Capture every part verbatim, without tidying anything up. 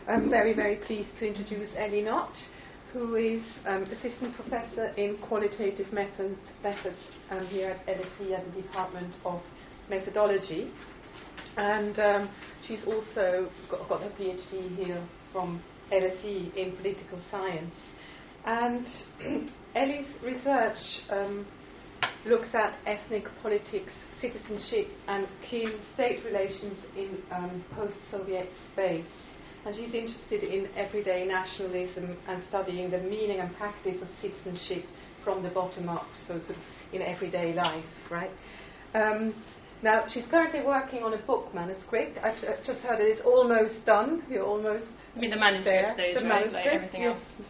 I'm very, very pleased to introduce Ellie Knott, who is um, Assistant Professor in Qualitative Methods, methods um, here at L S E at the Department of Methodology. And um, she's also got, got her PhD here from L S E in Political Science. And Ellie's research um, looks at ethnic politics, citizenship, and kin-state relations in um, post-Soviet space. And she's interested in everyday nationalism and studying the meaning and practice of citizenship from the bottom up, so sort of in everyday life, right? Um, now, she's currently working on a book manuscript. I've uh, just heard it is almost done. You're almost I mean, the manuscript there. stage, the right? manuscript, Like everything yes. else.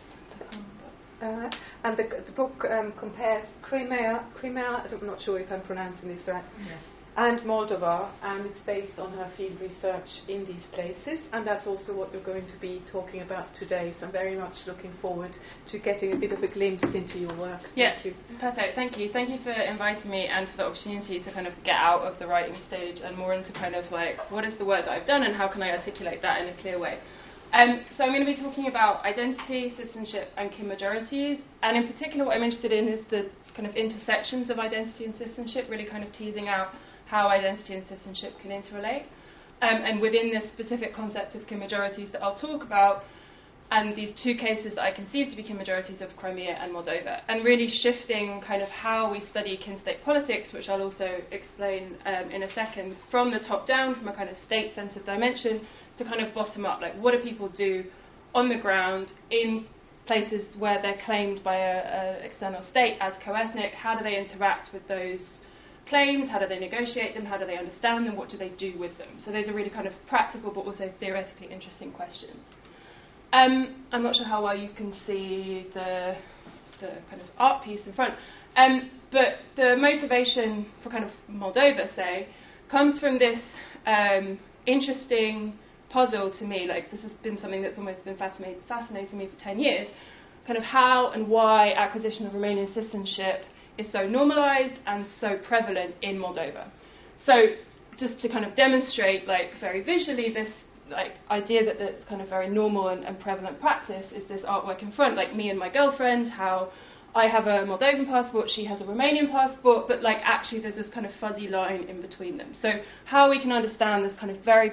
Uh, and the, the book um, compares Crimea, Crimea, I'm not sure if I'm pronouncing this right, Yes. and Moldova, and it's based on her field research in these places, and that's also what we're going to be talking about today. So I'm very much looking forward to getting a bit of a glimpse into your work. Yeah, Thank you. perfect. Thank you. Thank you for inviting me and for the opportunity to kind of get out of the writing stage and more into kind of like what is the work that I've done and how can I articulate that in a clear way. Um, so I'm going to be talking about identity, citizenship, and kin majorities, and in particular what I'm interested in is the kind of intersections of identity and citizenship, really kind of teasing out how identity and citizenship can interrelate. Um, and within this specific concept of kin majorities that I'll talk about, and these two cases that I conceive to be kin majorities of Crimea and Moldova, and really shifting kind of how we study kin-state politics, which I'll also explain um, in a second, from the top down, from a kind of state-centered dimension, to kind of bottom up, like what do people do on the ground in places where they're claimed by an external state as co-ethnic, how do they interact with those claims, how do they negotiate them, how do they understand them, what do they do with them? So those are really kind of practical but also theoretically interesting questions. Um, I'm not sure how well you can see the, the kind of art piece in front, um, but the motivation for kind of Moldova, say, comes from this um, interesting puzzle to me. Like, this has been something that's almost been fascinating, fascinating me for ten years, kind of how and why acquisition of Romanian citizenship is so normalised and so prevalent in Moldova. So just to kind of demonstrate, like, very visually this like idea that it's kind of very normal and, and prevalent practice is this artwork in front, like me and my girlfriend, how I have a Moldovan passport, she has a Romanian passport, but like actually there's this kind of fuzzy line in between them. So how we can understand this kind of very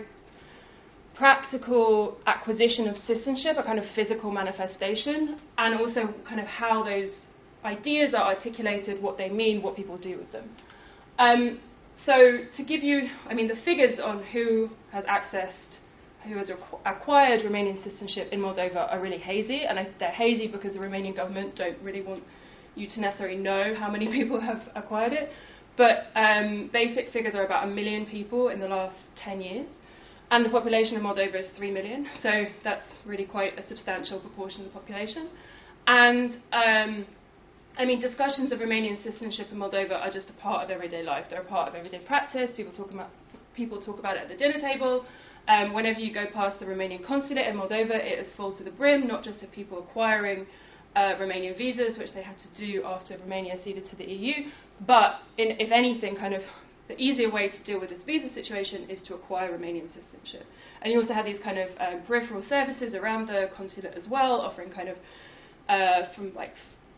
practical acquisition of citizenship, a kind of physical manifestation, and also kind of how those ideas are articulated, what they mean, what people do with them. Um, so to give you, I mean, the figures on who has accessed, who has requ- acquired Romanian citizenship in Moldova are really hazy, and I, they're hazy because the Romanian government don't really want you to necessarily know how many people have acquired it. But um, basic figures are about a million people in the last ten years. And the population of Moldova is three million, so that's really quite a substantial proportion of the population. And, um, I mean, discussions of Romanian citizenship in Moldova are just a part of everyday life. They're a part of everyday practice. People talk about, people talk about it at the dinner table. Um, whenever you go past the Romanian consulate in Moldova, it is full to the brim, not just of people acquiring uh, Romanian visas, which they had to do after Romania ceded to the E U, but, in, if anything, kind of the easier way to deal with this visa situation is to acquire Romanian citizenship. And you also have these kind of um, peripheral services around the consulate as well, offering kind of uh, from like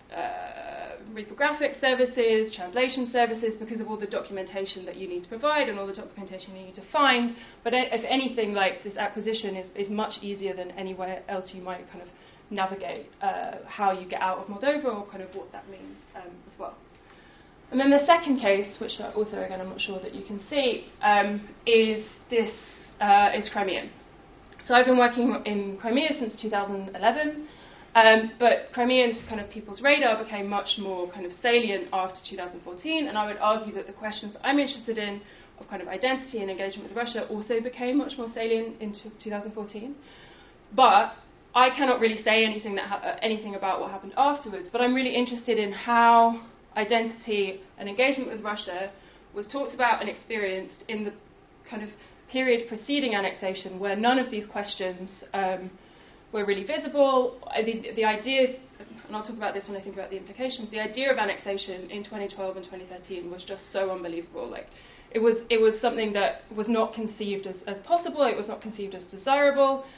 uh, reprographic services, translation services, because of all the documentation that you need to provide and all the documentation you need to find. But if anything, like this acquisition is, is much easier than anywhere else you might kind of navigate uh, how you get out of Moldova or kind of what that means um, as well. And then the second case, which also, again, I'm not sure that you can see, um, is this uh, is Crimean. So I've been working in Crimea since two thousand eleven, um, but Crimean's kind of people's radar became much more kind of salient after two thousand fourteen, and I would argue that the questions I'm interested in of kind of identity and engagement with Russia also became much more salient in two thousand fourteen. But I cannot really say anything that ha- uh, anything about what happened afterwards, but I'm really interested in how identity and engagement with Russia was talked about and experienced in the kind of period preceding annexation, where none of these questions um, were really visible. I mean, the idea, and I'll talk about this when I think about the implications, the idea of annexation in twenty twelve and twenty thirteen was just so unbelievable. Like, it was it was something that was not conceived as, as possible, it was not conceived as desirable.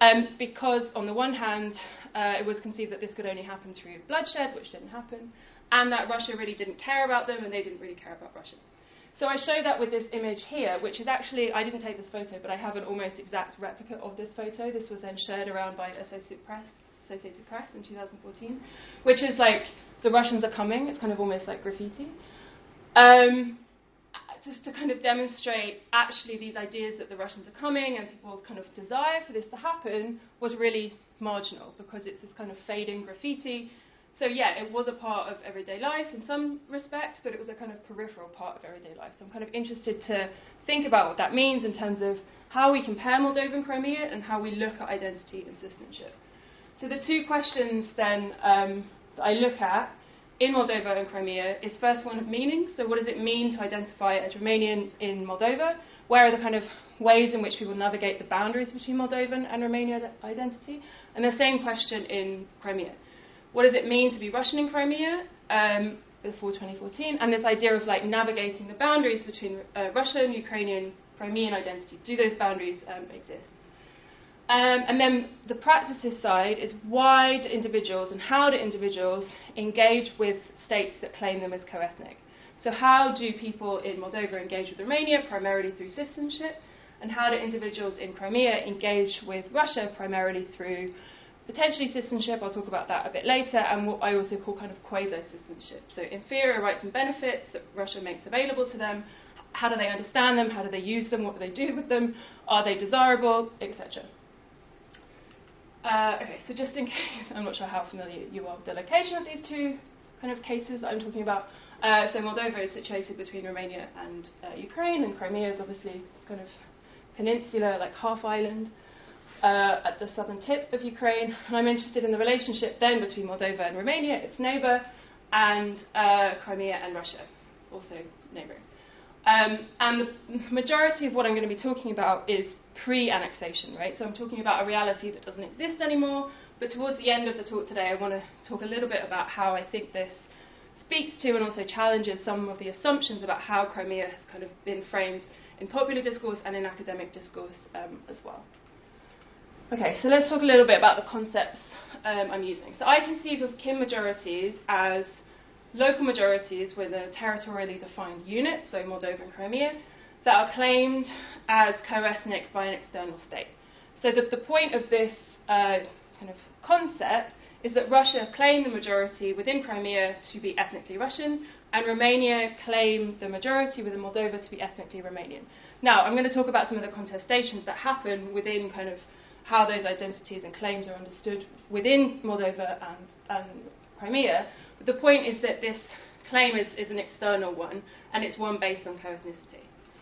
Um, because, on the one hand, uh, it was conceived that this could only happen through bloodshed, which didn't happen, and that Russia really didn't care about them, and they didn't really care about Russia. So I show that with this image here, which is actually, I didn't take this photo, but I have an almost exact replica of this photo. This was then shared around by Associated Press, Associated Press in two thousand fourteen, which is like, the Russians are coming. It's kind of almost like graffiti. Um, just to kind of demonstrate actually these ideas that the Russians are coming and people's kind of desire for this to happen was really marginal because it's this kind of fading graffiti. So yeah, it was a part of everyday life in some respects, but it was a kind of peripheral part of everyday life. So I'm kind of interested to think about what that means in terms of how we compare Moldova and Crimea and how we look at identity and citizenship. So the two questions then um, that I look at in Moldova and Crimea is first one of meaning. So what does it mean to identify as Romanian in Moldova? Where are the kind of ways in which people navigate the boundaries between Moldovan and Romanian identity? And the same question in Crimea. What does it mean to be Russian in Crimea um, before twenty fourteen? And this idea of like navigating the boundaries between uh, Russian, Ukrainian, Crimean identity. Do those boundaries um, exist? Um, and then the practices side is why do individuals and how do individuals engage with states that claim them as co-ethnic? So how do people in Moldova engage with Romania, primarily through citizenship? And how do individuals in Crimea engage with Russia, primarily through potentially citizenship? I'll talk about that a bit later, and what I also call kind of quasi-citizenship. So inferior rights and benefits that Russia makes available to them. How do they understand them? How do they use them? What do they do with them? Are they desirable? Etc. Uh, okay, so just in case, I'm not sure how familiar you are with the location of these two kind of cases that I'm talking about. Uh, so Moldova is situated between Romania and uh, Ukraine, and Crimea is obviously kind of peninsula, like half island, uh, at the southern tip of Ukraine. And I'm interested in the relationship then between Moldova and Romania, its neighbour, and uh, Crimea and Russia, also neighbouring. Um, and the majority of what I'm going to be talking about is pre-annexation, right? So I'm talking about a reality that doesn't exist anymore, but towards the end of the talk today, I want to talk a little bit about how I think this speaks to and also challenges some of the assumptions about how Crimea has kind of been framed in popular discourse and in academic discourse um, as well. Okay, so let's talk a little bit about the concepts um, I'm using. So I conceive of kin majorities as local majorities with a territorially defined unit, so Moldova and Crimea, that are claimed as co-ethnic by an external state. So the, the point of this uh, kind of concept is that Russia claimed the majority within Crimea to be ethnically Russian, and Romania claimed the majority within Moldova to be ethnically Romanian. Now, I'm going to talk about some of the contestations that happen within kind of how those identities and claims are understood within Moldova and, and Crimea. But the point is that this claim is, is an external one, and it's one based on co-ethnicity.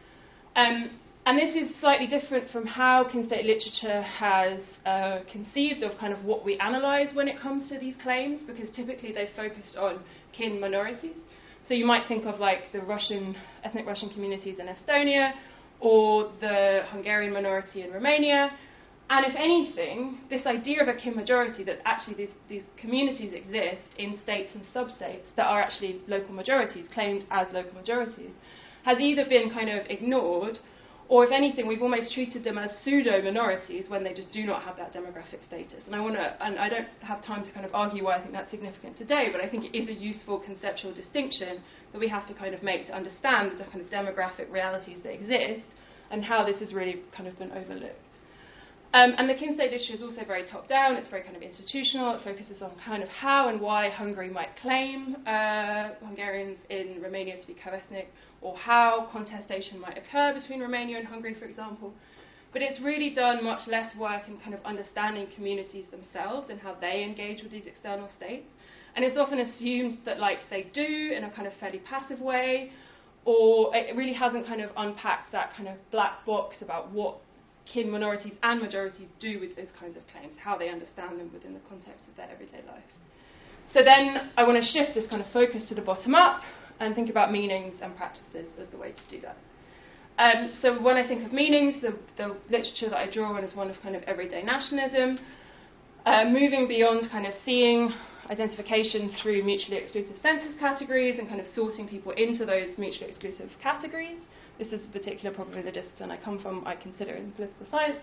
Um, and this is slightly different from how kin state literature has uh, conceived of kind of what we analyse when it comes to these claims, because typically they focused on kin minorities. So you might think of like the Russian, ethnic Russian communities in Estonia, or the Hungarian minority in Romania. And if anything, this idea of a kin majority, that actually these, these communities exist in states and sub-states that are actually local majorities, claimed as local majorities, has either been kind of ignored, or if anything, we've almost treated them as pseudo-minorities when they just do not have that demographic status. And I want to, and I don't have time to kind of argue why I think that's significant today, but I think it is a useful conceptual distinction that we have to kind of make to understand the kind of demographic realities that exist and how this has really kind of been overlooked. Um, and the kin state literature is also very top-down. It's very kind of institutional. It focuses on kind of how and why Hungary might claim uh, Hungarians in Romania to be co-ethnic, or how contestation might occur between Romania and Hungary, for example. But it's really done much less work in kind of understanding communities themselves and how they engage with these external states. And it's often assumed that like they do in a kind of fairly passive way, or it really hasn't kind of unpacked that kind of black box about what kin minorities and majorities do with those kinds of claims, how they understand them within the context of their everyday life. So then I want to shift this kind of focus to the bottom up and think about meanings and practices as the way to do that. Um, so when I think of meanings, the, the literature that I draw on is one of kind of everyday nationalism, uh, moving beyond kind of seeing identification through mutually exclusive census categories and kind of sorting people into those mutually exclusive categories. This is particular probably the discipline I come from, I consider in political science.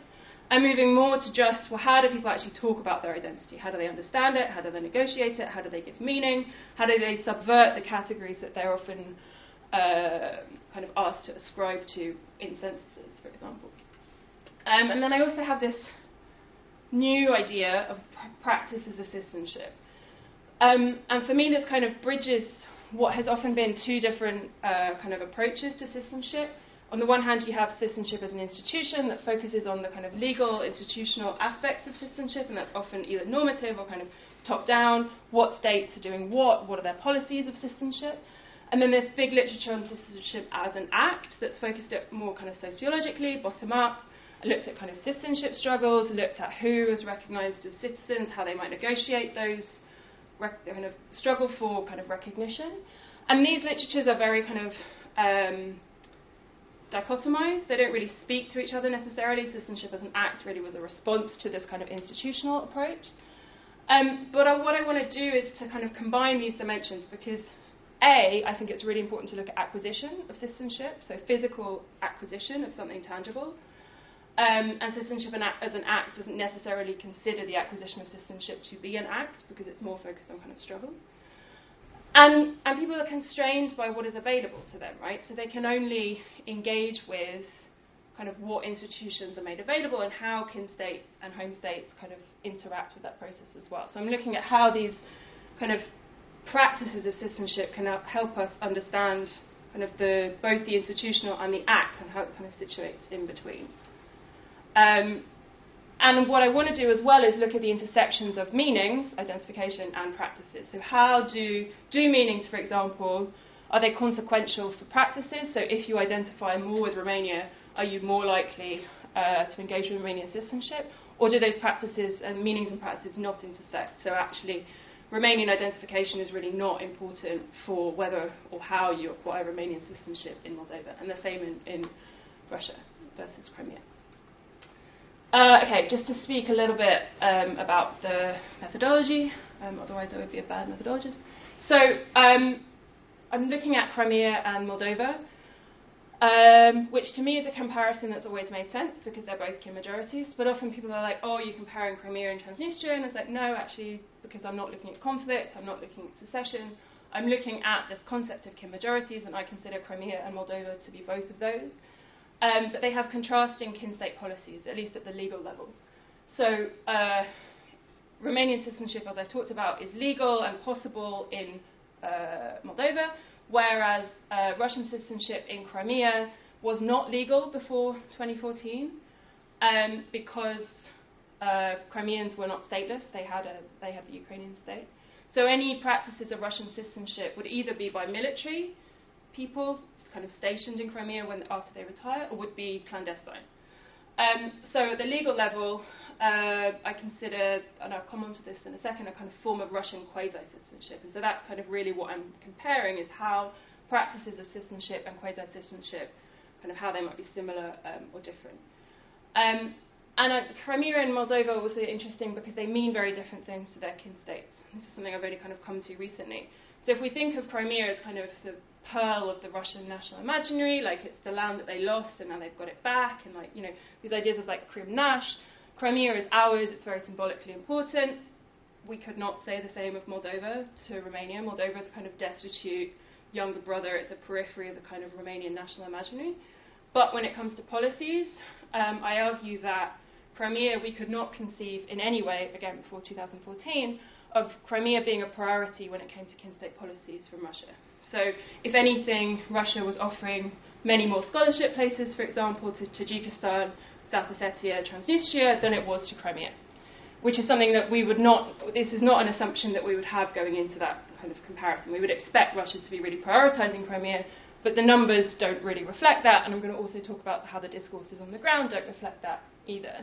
and moving more to just, well, how do people actually talk about their identity? How do they understand it? How do they negotiate it? How do they give meaning? How do they subvert the categories that they're often uh, kind of asked to ascribe to in censuses, for example? Um, and then I also have this new idea of pr- practices of citizenship. Um, and for me, this kind of bridges what has often been two different uh, kind of approaches to citizenship. On the one hand, you have citizenship as an institution that focuses on the kind of legal, institutional aspects of citizenship, and that's often either normative or kind of top-down. What states are doing what? What are their policies of citizenship? And then there's big literature on citizenship as an act that's focused at more kind of sociologically, bottom-up, looked at kind of citizenship struggles, looked at who is recognised as citizens, how they might negotiate those, rec- kind of struggle for kind of recognition. And these literatures are very kind of um, dichotomized. They don't really speak to each other necessarily. Citizenship as an act really was a response to this kind of institutional approach. Um, but uh, what I want to do is to kind of combine these dimensions because, A, I think it's really important to look at acquisition of citizenship, so physical acquisition of something tangible. Um, and citizenship an act, as an act doesn't necessarily consider the acquisition of citizenship to be an act because it's more focused on kind of struggles. And, and people are constrained by what is available to them, right? So they can only engage with kind of what institutions are made available and how kin states and home states kind of interact with that process as well. So I'm looking at how these kind of practices of citizenship can help us understand kind of the both the institutional and the act and how it kind of situates in between. Um, And what I want to do as well is look at the intersections of meanings, identification, and practices. So how do, do meanings, for example, are they consequential for practices? So if you identify more with Romania, are you more likely uh, to engage with Romanian citizenship? Or do those practices and meanings and practices not intersect? So actually, Romanian identification is really not important for whether or how you acquire Romanian citizenship in Moldova. And the same in, in Russia versus Crimea. Uh, okay, just to speak a little bit um, about the methodology, um, otherwise I would be a bad methodologist. So um, I'm looking at Crimea and Moldova, um, which to me is a comparison that's always made sense because they're both kin majorities, but often people are like, oh, you're comparing Crimea and Transnistria, and it's like, no, actually, because I'm not looking at conflict, I'm not looking at secession, I'm looking at this concept of kin majorities, and I consider Crimea and Moldova to be both of those. Um, but they have contrasting kin-state policies, at least at the legal level. So uh, Romanian citizenship, as I talked about, is legal and possible in uh, Moldova, whereas uh, Russian citizenship in Crimea was not legal before twenty fourteen um, because uh, Crimeans were not stateless. They had, a, they had the Ukrainian state. So any practices of Russian citizenship would either be by military people, kind of stationed in Crimea when after they retire, or would be clandestine. Um, so at the legal level, uh, I consider, and I'll come on to this in a second, a kind of form of Russian quasi-citizenship. And so that's kind of really what I'm comparing, is how practices of citizenship and quasi-citizenship, kind of how they might be similar um, or different. Um, and uh, Crimea and Moldova are also interesting because they mean very different things to their kin states. This is something I've only kind of come to recently. So if we think of Crimea as kind of the pearl of the Russian national imaginary, like it's the land that they lost and now they've got it back, and like, you know, these ideas of like Krim Nash. Crimea is ours, it's very symbolically important. We could not say the same of Moldova to Romania. Moldova is a kind of destitute younger brother, it's a periphery of the kind of Romanian national imaginary. But when it comes to policies, um, I argue that Crimea we could not conceive in any way, again before two thousand fourteen, of Crimea being a priority when it came to kin-state policies from Russia. So, if anything, Russia was offering many more scholarship places, for example, to Tajikistan, South Ossetia, Transnistria, than it was to Crimea, which is something that we would not, this is not an assumption that we would have going into that kind of comparison. We would expect Russia to be really prioritising Crimea, but the numbers don't really reflect that, and I'm going to also talk about how the discourses on the ground don't reflect that either.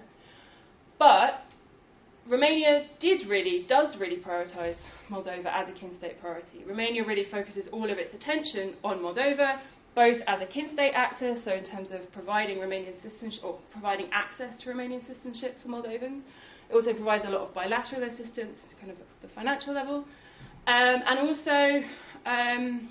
But Romania did really, does really prioritise Moldova as a kin-state priority. Romania really focuses all of its attention on Moldova, both as a kin-state actor, so in terms of providing Romanian citizenship, or providing access to Romanian citizenship for Moldovans. It also provides a lot of bilateral assistance, kind of at the financial level. Um, and also, um,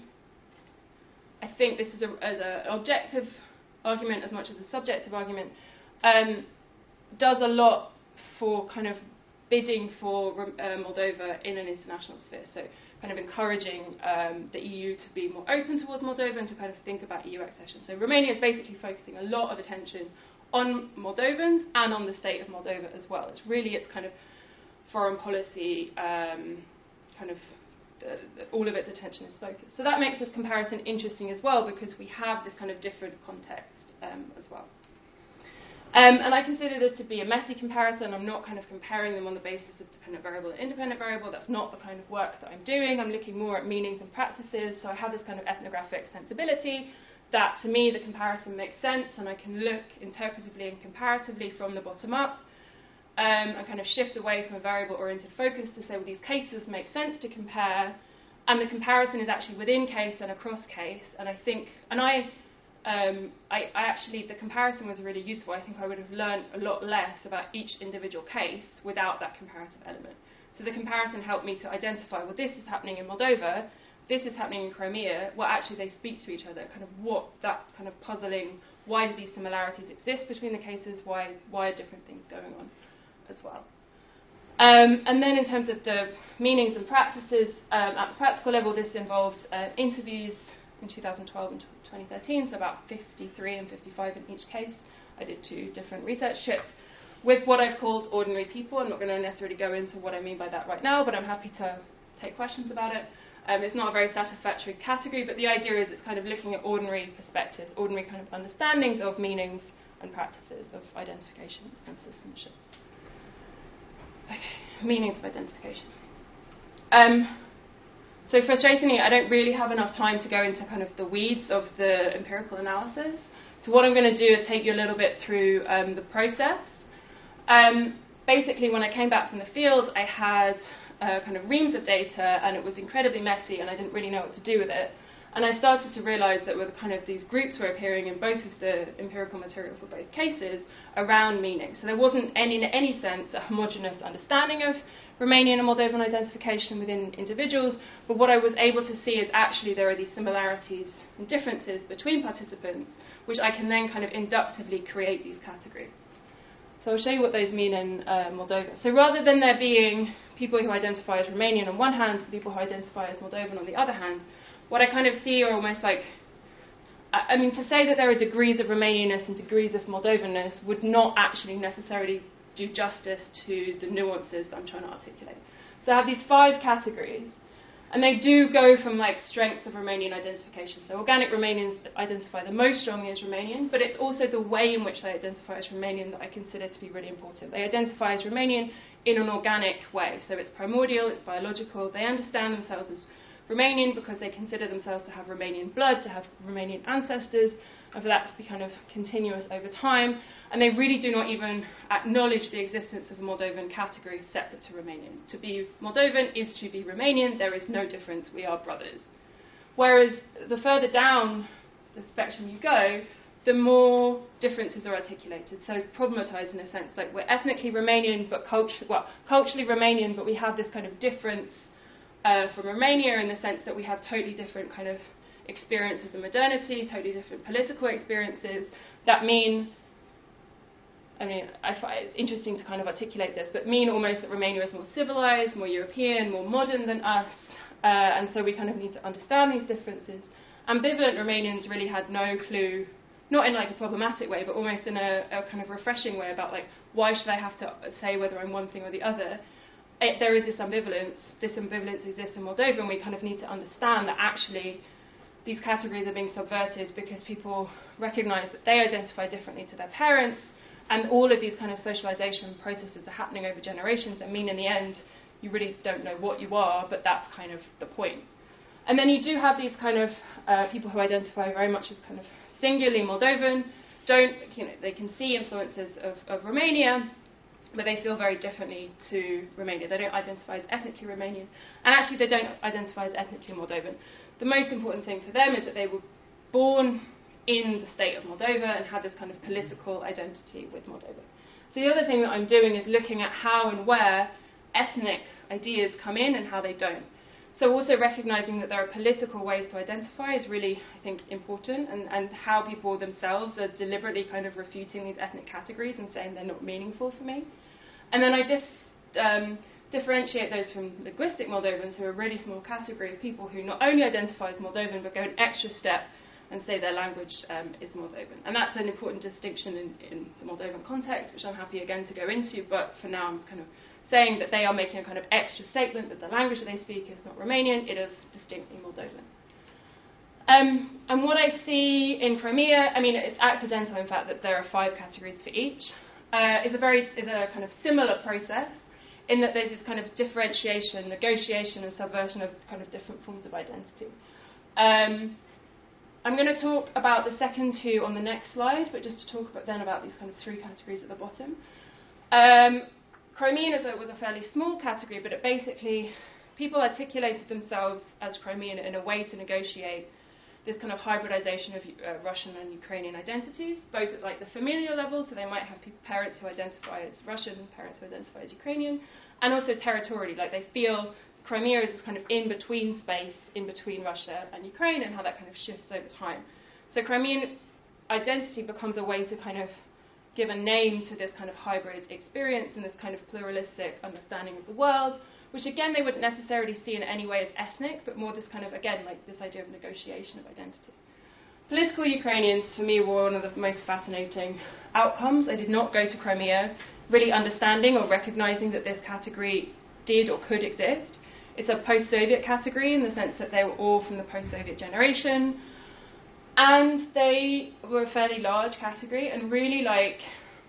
I think this is a, as an objective argument as much as a subjective argument. Um, does a lot for kind of bidding for uh, Moldova in an international sphere. So kind of encouraging um, the E U to be more open towards Moldova and to kind of think about E U accession. So Romania is basically focusing a lot of attention on Moldovans and on the state of Moldova as well. It's really its kind of foreign policy, um, kind of uh, all of its attention is focused. So that makes this comparison interesting as well, because we have this kind of different context um, as well. Um, and I consider this to be a messy comparison. I'm not kind of comparing them on the basis of dependent variable and independent variable. That's not the kind of work that I'm doing. I'm looking more at meanings and practices. So I have this kind of ethnographic sensibility that, to me, the comparison makes sense, and I can look interpretively and comparatively from the bottom up um, and kind of shift away from a variable-oriented focus to say, well, these cases make sense to compare, and the comparison is actually within case and across case. And I think, and I... Um, I, I actually, the comparison was really useful. I think I would have learned a lot less about each individual case without that comparative element. So the comparison helped me to identify, well, this is happening in Moldova, this is happening in Crimea. Well, actually, they speak to each other. Kind of what that kind of puzzling, why do these similarities exist between the cases? Why, why are different things going on as well? Um, and then in terms of the meanings and practices, um, at the practical level, this involved uh, interviews in two thousand twelve and twenty thirteen, so about fifty-three and fifty-five in each case. I did two different research trips with what I've called ordinary people. I'm not going to necessarily go into what I mean by that right now, but I'm happy to take questions about it. Um, it's not a very satisfactory category, but the idea is it's kind of looking at ordinary perspectives, ordinary kind of understandings of meanings and practices of identification and citizenship. Okay, meanings of identification. Um, So frustratingly, I don't really have enough time to go into kind of the weeds of the empirical analysis. So what I'm going to do is take you a little bit through um, the process. Um, basically, when I came back from the field, I had uh, kind of reams of data, and it was incredibly messy, and I didn't really know what to do with it. And I started to realize that were kind of these groups were appearing in both of the empirical material for both cases around meaning. So there wasn't any, in any sense a homogeneous understanding of Romanian and Moldovan identification within individuals, but what I was able to see is actually there are these similarities and differences between participants, which I can then kind of inductively create these categories. So I'll show you what those mean in uh, Moldova. So rather than there being people who identify as Romanian on one hand, people who identify as Moldovan on the other hand, what I kind of see are almost like, I, I mean, to say that there are degrees of Romanianness and degrees of Moldovanness would not actually necessarily do justice to the nuances that I'm trying to articulate. So I have these five categories, and they do go from like strength of Romanian identification. So organic Romanians identify the most strongly as Romanian, but it's also the way in which they identify as Romanian that I consider to be really important. They identify as Romanian in an organic way. So it's primordial, it's biological. They understand themselves as Romanian because they consider themselves to have Romanian blood, to have Romanian ancestors, and for that to be kind of continuous over time. And they really do not even acknowledge the existence of a Moldovan category separate to Romanian. To be Moldovan is to be Romanian. There is no difference. We are brothers. Whereas the further down the spectrum you go, the more differences are articulated. So problematized in a sense, like we're ethnically Romanian, but cultu- well, culturally Romanian, but we have this kind of difference uh, from Romania in the sense that we have totally different kind of experiences of modernity, totally different political experiences that mean, I mean, I find it's interesting to kind of articulate this, but mean almost that Romania is more civilized, more European, more modern than us, uh, and so we kind of need to understand these differences. Ambivalent Romanians really had no clue, not in like a problematic way, but almost in a, a kind of refreshing way about like, why should I have to say whether I'm one thing or the other? It, there is this ambivalence, this ambivalence exists in Moldova, and we kind of need to understand that actually these categories are being subverted because people recognise that they identify differently to their parents, and all of these kind of socialisation processes are happening over generations that mean in the end you really don't know what you are, but that's kind of the point. And then you do have these kind of uh, people who identify very much as kind of singularly Moldovan, don't, you know, they can see influences of, of Romania, but they feel very differently to Romania. They don't identify as ethnically Romanian, and actually they don't identify as ethnically Moldovan. The most important thing for them is that they were born in the state of Moldova and had this kind of political identity with Moldova. So the other thing that I'm doing is looking at how and where ethnic ideas come in and how they don't. So also recognising that there are political ways to identify is really, I think, important, and, and how people themselves are deliberately kind of refuting these ethnic categories and saying they're not meaningful for me. And then I just um, differentiate those from linguistic Moldovans, who are a really small category of people who not only identify as Moldovan, but go an extra step and say their language um, is Moldovan. And that's an important distinction in, in the Moldovan context, which I'm happy again to go into, but for now I'm kind of saying that they are making a kind of extra statement that the language that they speak is not Romanian, it is distinctly Moldovan. Um, and what I see in Crimea, I mean, it's accidental, in fact, that there are five categories for each. Uh, is a very is a kind of similar process in that there's this kind of differentiation, negotiation, and subversion of kind of different forms of identity. Um, I'm going to talk about the second two on the next slide, but just to talk about then about these kind of three categories at the bottom. Um, Crimean is a, was a fairly small category, but it basically, people articulated themselves as Crimean in a way to negotiate this kind of hybridization of uh, Russian and Ukrainian identities, both at like the familial level, so they might have pe- parents who identify as Russian, parents who identify as Ukrainian, and also territorially, like they feel Crimea is this kind of in-between space in between Russia and Ukraine, and how that kind of shifts over time. So Crimean identity becomes a way to kind of give a name to this kind of hybrid experience and this kind of pluralistic understanding of the world, which again they wouldn't necessarily see in any way as ethnic, but more this kind of, again, like this idea of negotiation of identity. Political Ukrainians, for me, were one of the most fascinating outcomes. I did not go to Crimea really understanding or recognizing that this category did or could exist. It's a post-Soviet category in the sense that they were all from the post-Soviet generation, and they were a fairly large category and really, like,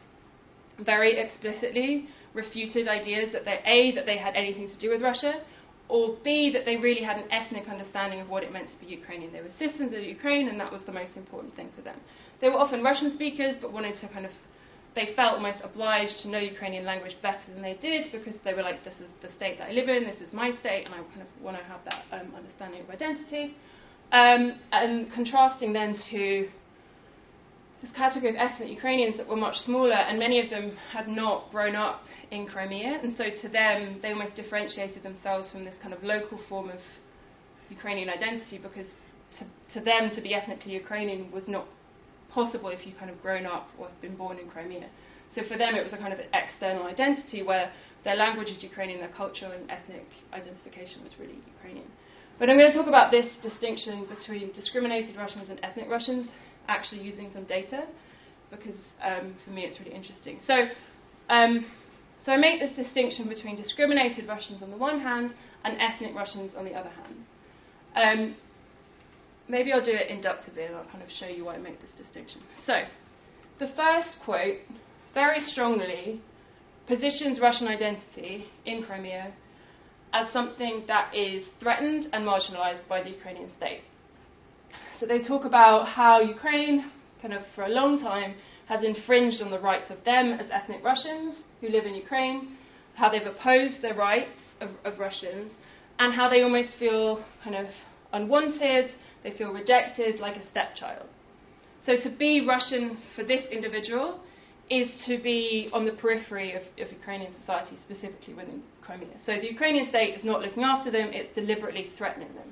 very explicitly refuted ideas that they, A, that they had anything to do with Russia, or B, that they really had an ethnic understanding of what it meant to be Ukrainian. They were citizens of Ukraine, and that was the most important thing for them. They were often Russian speakers, but wanted to kind of, they felt almost obliged to know Ukrainian language better than they did, because they were like, this is the state that I live in, this is my state, and I kind of want to have that um, understanding of identity. Um, and contrasting then to this category of ethnic Ukrainians that were much smaller, and many of them had not grown up in Crimea, and so to them they almost differentiated themselves from this kind of local form of Ukrainian identity, because to, to them to be ethnically Ukrainian was not possible if you kind of grown up or been born in Crimea. So for them it was a kind of an external identity where their language is Ukrainian, their cultural and ethnic identification was really Ukrainian. But I'm going to talk about this distinction between discriminated Russians and ethnic Russians, actually using some data, because um, for me it's really interesting. So, um, so I make this distinction between discriminated Russians on the one hand and ethnic Russians on the other hand. Um, maybe I'll do it inductively and I'll kind of show you why I make this distinction. So, the first quote very strongly positions Russian identity in Crimea as something that is threatened and marginalized by the Ukrainian state. So they talk about how Ukraine, kind of for a long time, has infringed on the rights of them as ethnic Russians who live in Ukraine, how they've opposed the rights of, of Russians, and how they almost feel kind of unwanted, they feel rejected like a stepchild. So to be Russian for this individual is to be on the periphery of, of Ukrainian society, specifically within Crimea. So the Ukrainian state is not looking after them, it's deliberately threatening them.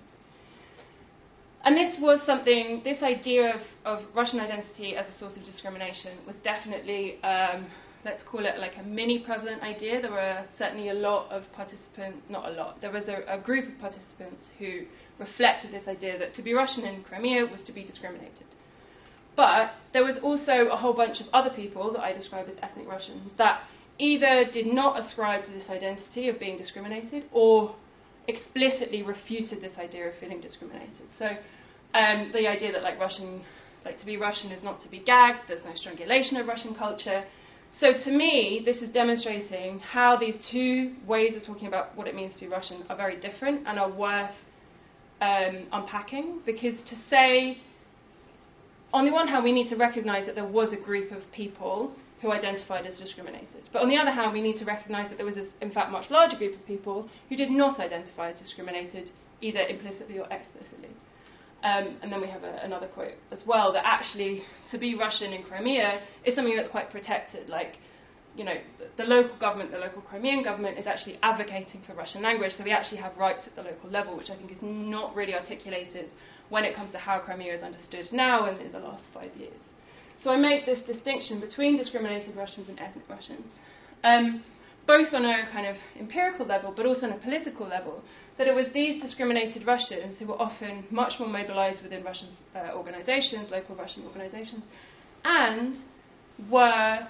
And this was something, this idea of, of Russian identity as a source of discrimination was definitely, um, let's call it like a mini-prevalent idea. There were certainly a lot of participants, not a lot, there was a, a group of participants who reflected this idea that to be Russian in Crimea was to be discriminated. But there was also a whole bunch of other people that I describe as ethnic Russians that either did not ascribe to this identity of being discriminated or explicitly refuted this idea of feeling discriminated. So um, the idea that like Russian, like to be Russian is not to be gagged, there's no strangulation of Russian culture. So to me, this is demonstrating how these two ways of talking about what it means to be Russian are very different and are worth um, unpacking, because to say, on the one hand, we need to recognise that there was a group of people who identified as discriminated. But on the other hand, we need to recognise that there was, a, in fact, much larger group of people who did not identify as discriminated, either implicitly or explicitly. Um, and then we have a, another quote as well, that actually to be Russian in Crimea is something that's quite protected. Like, you know, the, the local government, the local Crimean government, is actually advocating for Russian language, so we actually have rights at the local level, which I think is not really articulated when it comes to how Crimea is understood now and in the last five years. So I make this distinction between discriminated Russians and ethnic Russians, um, both on a kind of empirical level, but also on a political level, that it was these discriminated Russians who were often much more mobilized within Russian uh, organizations, local Russian organizations, and were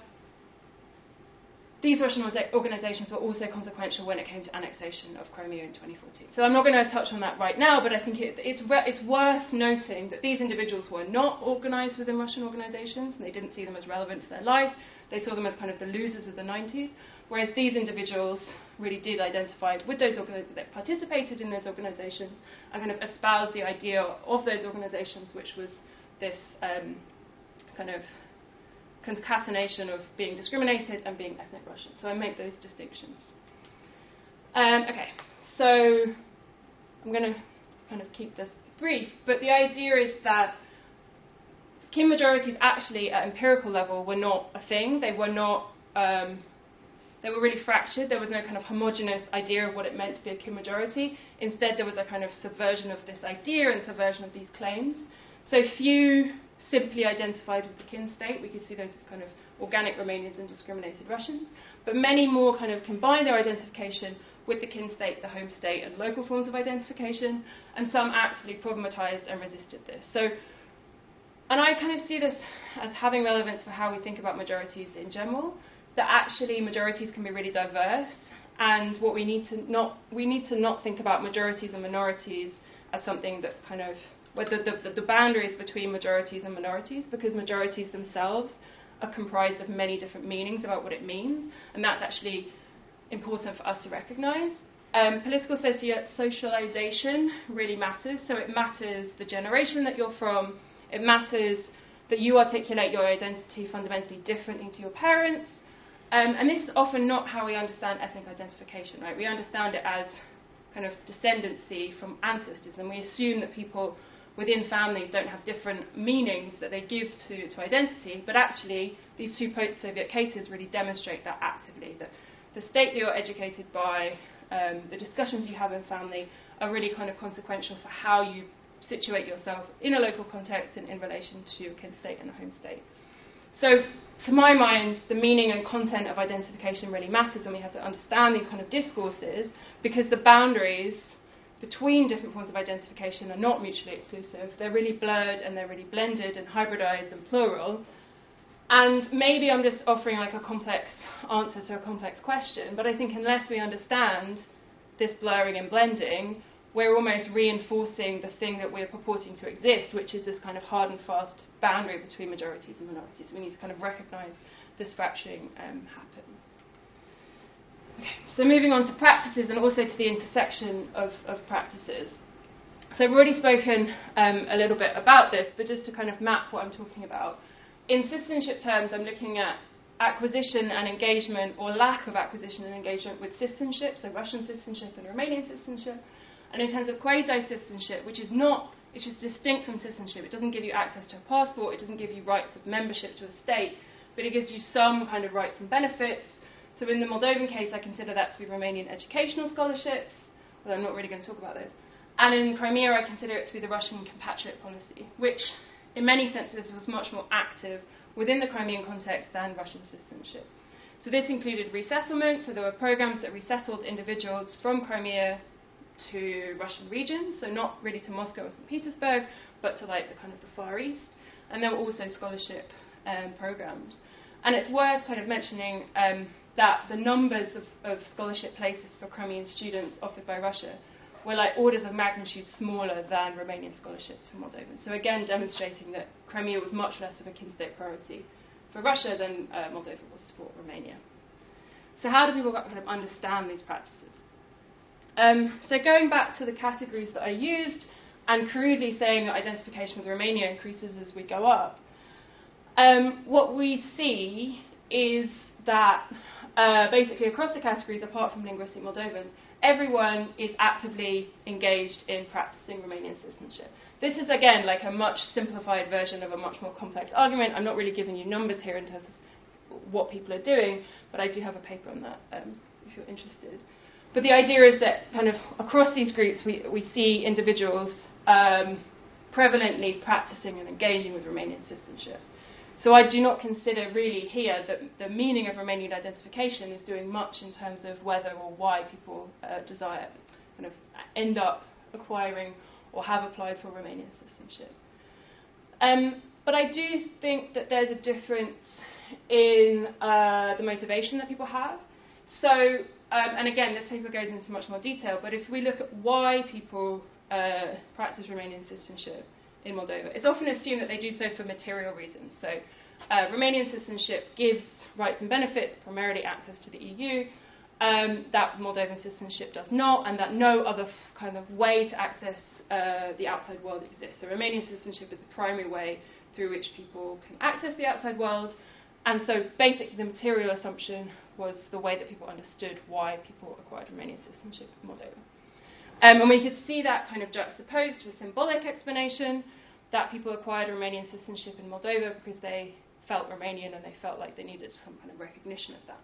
these Russian organizations were also consequential when it came to annexation of Crimea in twenty fourteen. So I'm not going to touch on that right now, but I think it, it's, re- it's worth noting that these individuals were not organized within Russian organizations, and they didn't see them as relevant to their life. They saw them as kind of the losers of the nineties, whereas these individuals really did identify with those organizations, that participated in those organizations, and kind of espoused the idea of those organizations, which was this um, kind of concatenation of being discriminated and being ethnic Russian. So I make those distinctions. Um, okay, so I'm going to kind of keep this brief, but the idea is that kin majorities actually at empirical level were not a thing. They were not, um, they were really fractured. There was no kind of homogenous idea of what it meant to be a kin majority. Instead, there was a kind of subversion of this idea and subversion of these claims. So few simply identified with the kin state. We could see those as kind of organic Romanians and discriminated Russians. But many more kind of combined their identification with the kin state, the home state, and local forms of identification, and some actively problematized and resisted this. So, and I kind of see this as having relevance for how we think about majorities in general, that actually majorities can be really diverse, and what we need to not, we need to not think about majorities and minorities as something that's kind of whether the, the, the boundaries between majorities and minorities, because majorities themselves are comprised of many different meanings about what it means, and that's actually important for us to recognise. Um, political soci- socialisation really matters, so it matters the generation that you're from, it matters that you articulate your identity fundamentally differently to your parents, um, and this is often not how we understand ethnic identification, right? We understand it as kind of descendancy from ancestors, and we assume that people within families don't have different meanings that they give to, to identity, but actually these two post-Soviet cases really demonstrate that actively, that the state that you're educated by, um, the discussions you have in family are really kind of consequential for how you situate yourself in a local context and in relation to a kin state and a home state. So to my mind, the meaning and content of identification really matters, and we have to understand these kind of discourses because the boundaries between different forms of identification are not mutually exclusive. They're really blurred and they're really blended and hybridized and plural. And maybe I'm just offering like a complex answer to a complex question, but I think unless we understand this blurring and blending, we're almost reinforcing the thing that we're purporting to exist, which is this kind of hard and fast boundary between majorities and minorities. We need to kind of recognize this fracturing um, happens. Okay, so moving on to practices and also to the intersection of, of practices. So I've already spoken um, a little bit about this, but just to kind of map what I'm talking about. In citizenship terms, I'm looking at acquisition and engagement, or lack of acquisition and engagement with citizenship, so Russian citizenship and Romanian citizenship. And in terms of quasi-citizenship, which is not, which is distinct from citizenship, it doesn't give you access to a passport, it doesn't give you rights of membership to a state, but it gives you some kind of rights and benefits. So in the Moldovan case, I consider that to be Romanian educational scholarships, although I'm not really going to talk about those. And in Crimea, I consider it to be the Russian compatriot policy, which in many senses was much more active within the Crimean context than Russian citizenship. So this included resettlement, so there were programs that resettled individuals from Crimea to Russian regions, so not really to Moscow or Saint Petersburg, but to like the kind of the Far East. And there were also scholarship um, programs. And it's worth kind of mentioning um, that the numbers of, of scholarship places for Crimean students offered by Russia were like orders of magnitude smaller than Romanian scholarships for Moldovans. So again, demonstrating that Crimea was much less of a kin state priority for Russia than uh, Moldova was for Romania. So how do people kind of understand these practices? Um, so going back to the categories that I used, and crudely saying that identification with Romania increases as we go up, um, what we see is that uh, basically across the categories, apart from linguistic Moldovans, everyone is actively engaged in practicing Romanian citizenship. This is, again, like a much simplified version of a much more complex argument. I'm not really giving you numbers here in terms of what people are doing, but I do have a paper on that um, if you're interested. But the idea is that kind of across these groups we, we see individuals um, prevalently practicing and engaging with Romanian citizenship. So I do not consider really here that the meaning of Romanian identification is doing much in terms of whether or why people uh, desire, kind of end up acquiring or have applied for Romanian citizenship. Um, but I do think that there's a difference in uh, the motivation that people have. So, um, and again, this paper goes into much more detail, but if we look at why people uh, practice Romanian citizenship in Moldova, it's often assumed that they do so for material reasons. So uh, Romanian citizenship gives rights and benefits, primarily access to the E U, um, that Moldovan citizenship does not, and that no other f- kind of way to access uh, the outside world exists. So Romanian citizenship is the primary way through which people can access the outside world, and so basically the material assumption was the way that people understood why people acquired Romanian citizenship in Moldova. Um, and we could see that kind of juxtaposed to a symbolic explanation that people acquired Romanian citizenship in Moldova because they felt Romanian and they felt like they needed some kind of recognition of that.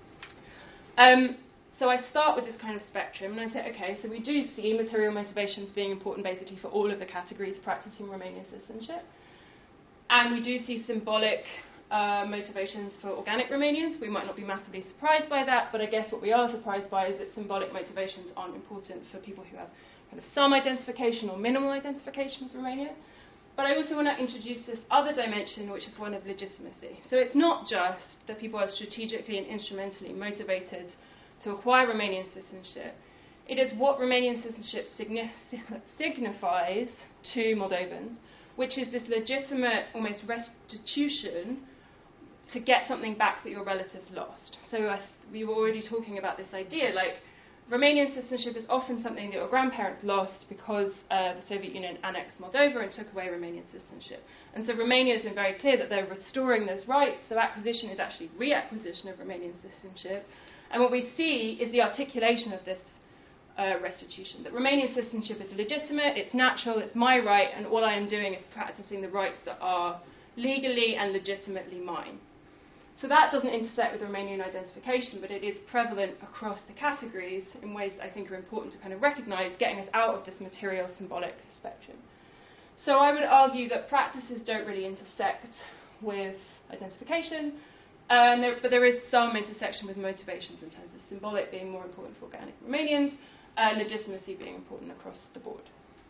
Um, so I start with this kind of spectrum and I say, okay, so we do see material motivations being important basically for all of the categories practicing Romanian citizenship. And we do see symbolic uh, motivations for organic Romanians. We might not be massively surprised by that, but I guess what we are surprised by is that symbolic motivations aren't important for people who have kind of some identification or minimal identification with Romania. But I also want to introduce this other dimension, which is one of legitimacy. So it's not just that people are strategically and instrumentally motivated to acquire Romanian citizenship. It is what Romanian citizenship signi- signifies to Moldovans, which is this legitimate, almost restitution to get something back that your relatives lost. So uh, we were already talking about this idea, like Romanian citizenship is often something that your grandparents lost because uh, the Soviet Union annexed Moldova and took away Romanian citizenship. And so Romania has been very clear that they're restoring those rights, so acquisition is actually reacquisition of Romanian citizenship. And what we see is the articulation of this uh, restitution, that Romanian citizenship is legitimate, it's natural, it's my right, and all I am doing is practicing the rights that are legally and legitimately mine. So that doesn't intersect with Romanian identification, but it is prevalent across the categories in ways that I think are important to kind of recognise, getting us out of this material symbolic spectrum. So I would argue that practices don't really intersect with identification, um, there, but there is some intersection with motivations in terms of symbolic being more important for organic Romanians, uh, legitimacy being important across the board.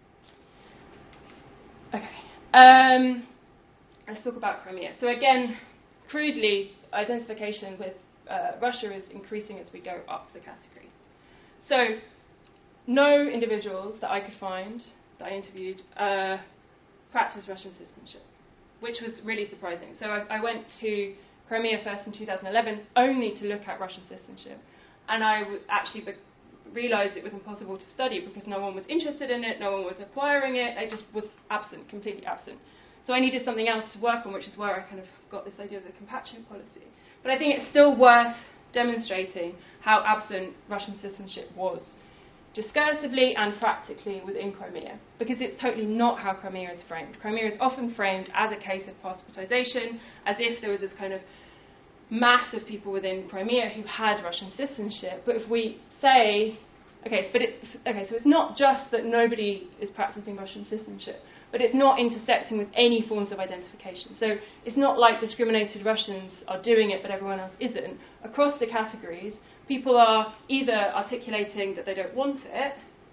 Okay, um, let's talk about Crimea. So again, crudely, identification with uh, Russia is increasing as we go up the category. So, no individuals that I could find, that I interviewed, uh, practice Russian citizenship, which was really surprising. So I, I went to Crimea first in two thousand eleven only to look at Russian citizenship, and I w- actually be- realised it was impossible to study because no one was interested in it, no one was acquiring it, it just was absent, completely absent. So I needed something else to work on, which is where I kind of got this idea of the compatriot policy. But I think it's still worth demonstrating how absent Russian citizenship was, discursively and practically within Crimea, because it's totally not how Crimea is framed. Crimea is often framed as a case of passportization, as if there was this kind of mass of people within Crimea who had Russian citizenship. But if we say, okay, but it's, okay, so it's not just that nobody is practicing Russian citizenship, but it's not intersecting with any forms of identification. So it's not like discriminated Russians are doing it but everyone else isn't. Across the categories, people are either articulating that they don't want it,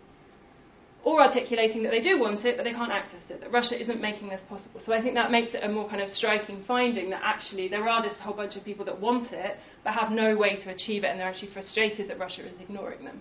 or articulating that they do want it but they can't access it, that Russia isn't making this possible. So I think that makes it a more kind of striking finding that actually there are this whole bunch of people that want it but have no way to achieve it, and they're actually frustrated that Russia is ignoring them.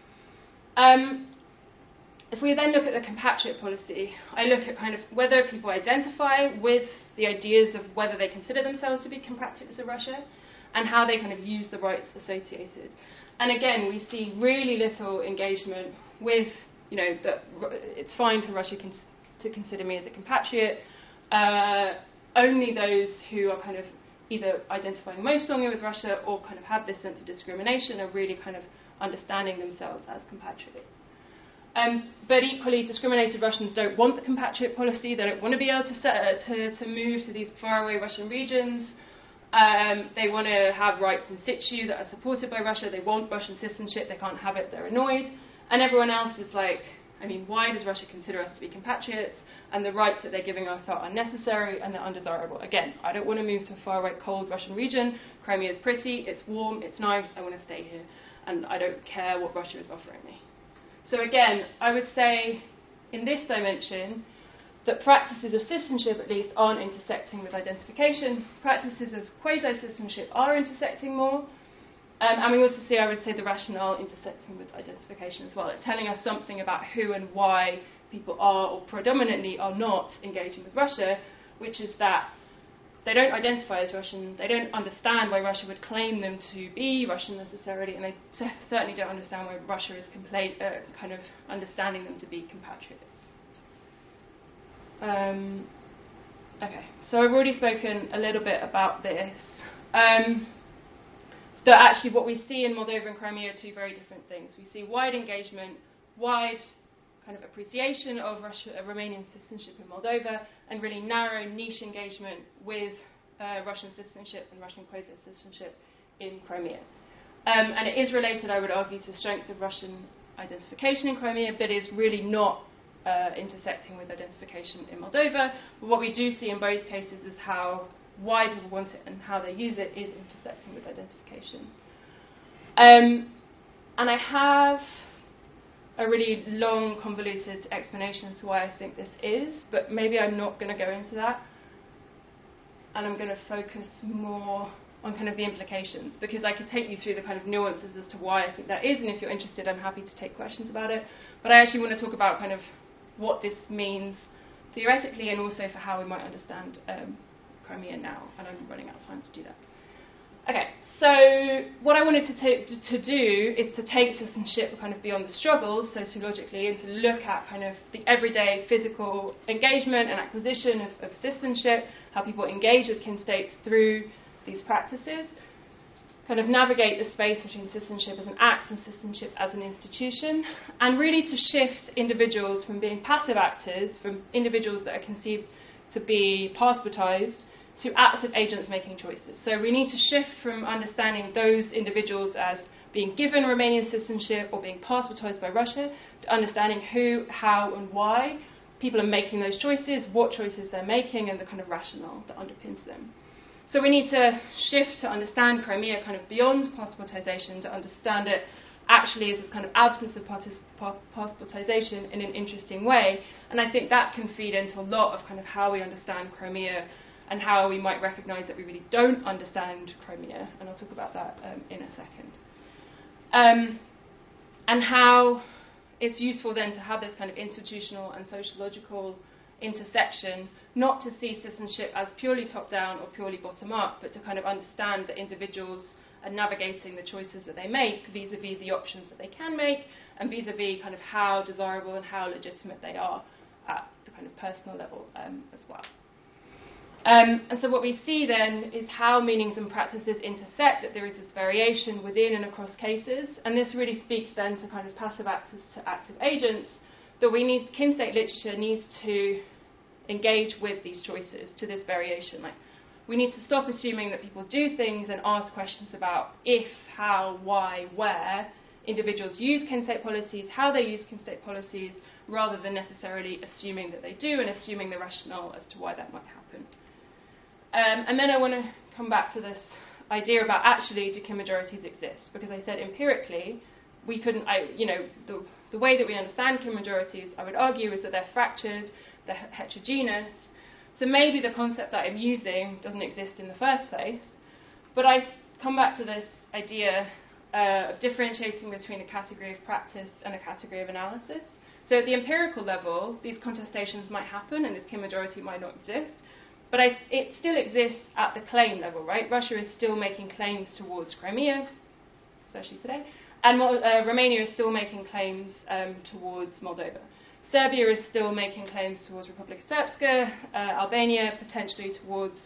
Um, If we then look at the compatriot policy, I look at kind of whether people identify with the ideas of whether they consider themselves to be compatriots of Russia and how they kind of use the rights associated. And again, we see really little engagement with, you know, that it's fine for Russia cons- to consider me as a compatriot. Uh, only those who are kind of either identifying most strongly with Russia or kind of have this sense of discrimination are really kind of understanding themselves as compatriots. Um, but equally, discriminated Russians don't want the compatriot policy. They don't want to be able to, set, uh, to, to move to these faraway Russian regions. Um, they want to have rights in situ that are supported by Russia. They want Russian citizenship. They can't have it. They're annoyed. And everyone else is like, I mean, why does Russia consider us to be compatriots? And the rights that they're giving us are unnecessary and they're undesirable. Again, I don't want to move to a far-right, cold Russian region. Crimea is pretty. It's warm. It's nice. I want to stay here. And I don't care what Russia is offering me. So again, I would say in this dimension, that practices of citizenship, at least, aren't intersecting with identification. Practices of quasi-citizenship are intersecting more. Um, and we also see, I would say, the rationale intersecting with identification as well. It's telling us something about who and why people are, or predominantly are not, engaging with Russia, which is that they don't identify as Russian, they don't understand why Russia would claim them to be Russian necessarily, and they c- certainly don't understand why Russia is compla- uh, kind of understanding them to be compatriots. Um, okay, so I've already spoken a little bit about this. Um, that actually what we see in Moldova and Crimea are two very different things. We see wide engagement, wide kind of appreciation of Russia, uh, Romanian citizenship in Moldova, and really narrow niche engagement with uh, Russian citizenship and Russian quasi-citizenship in Crimea. Um, and it is related, I would argue, to the strength of Russian identification in Crimea, but is really not Uh, intersecting with identification in Moldova. But what we do see in both cases is how why people want it and how they use it is intersecting with identification. Um, and I have a really long, convoluted explanation as to why I think this is, but maybe I'm not going to go into that. And I'm going to focus more on kind of the implications, because I could take you through the kind of nuances as to why I think that is, and if you're interested, I'm happy to take questions about it. But I actually want to talk about kind of what this means theoretically, and also for how we might understand um, Crimea now, and I'm running out of time to do that. Okay, so what I wanted to, ta- to, to do is to take citizenship kind of beyond the struggles, sociologically, and to look at kind of the everyday physical engagement and acquisition of, of citizenship, how people engage with kin states through these practices, kind of navigate the space between citizenship as an act and citizenship as an institution, and really to shift individuals from being passive actors, from individuals that are conceived to be passportised, to active agents making choices. So we need to shift from understanding those individuals as being given Romanian citizenship or being passportised by Russia, to understanding who, how and why people are making those choices, what choices they're making, and the kind of rationale that underpins them. So we need to shift to understand Crimea kind of beyond passportisation, to understand it actually as a kind of absence of partic- pa- passportisation in an interesting way. And I think that can feed into a lot of kind of how we understand Crimea and how we might recognise that we really don't understand Crimea. And I'll talk about that um, in a second. Um, and how it's useful then to have this kind of institutional and sociological intersection, not to see citizenship as purely top-down or purely bottom-up, but to kind of understand that individuals are navigating the choices that they make vis-a-vis the options that they can make, and vis-a-vis kind of how desirable and how legitimate they are at the kind of personal level um, as well. Um, and so what we see then is how meanings and practices intersect, that there is this variation within and across cases, and this really speaks then to kind of passive actors to active agents, that we need, kin state literature needs to engage with these choices, to this variation. Like, we need to stop assuming that people do things and ask questions about if, how, why, where individuals use kin state policies, how they use kin state policies, rather than necessarily assuming that they do and assuming the rationale as to why that might happen. Um, and then I want to come back to this idea about actually do kin majorities exist, because I said empirically we couldn't, I, you know, the, the way that we understand kin majorities, I would argue, is that they're fractured, they're heterogeneous. So maybe the concept that I'm using doesn't exist in the first place. But I come back to this idea uh, of differentiating between a category of practice and a category of analysis. So at the empirical level, these contestations might happen and this kin majority might not exist. But I, it still exists at the claim level, right? Russia is still making claims towards Crimea, especially today. And uh, Romania is still making claims um, towards Moldova. Serbia is still making claims towards Republika Srpska, uh, Albania potentially towards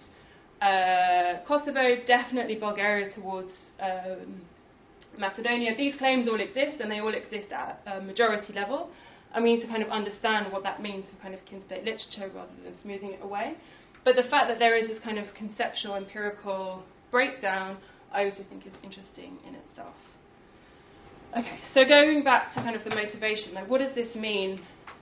uh, Kosovo, definitely Bulgaria towards um, Macedonia. These claims all exist, and they all exist at a majority level. And we need to kind of understand what that means for kind of kin state literature rather than smoothing it away. But the fact that there is this kind of conceptual, empirical breakdown, I also think is interesting in itself. Okay, so going back to kind of the motivation, like what does this mean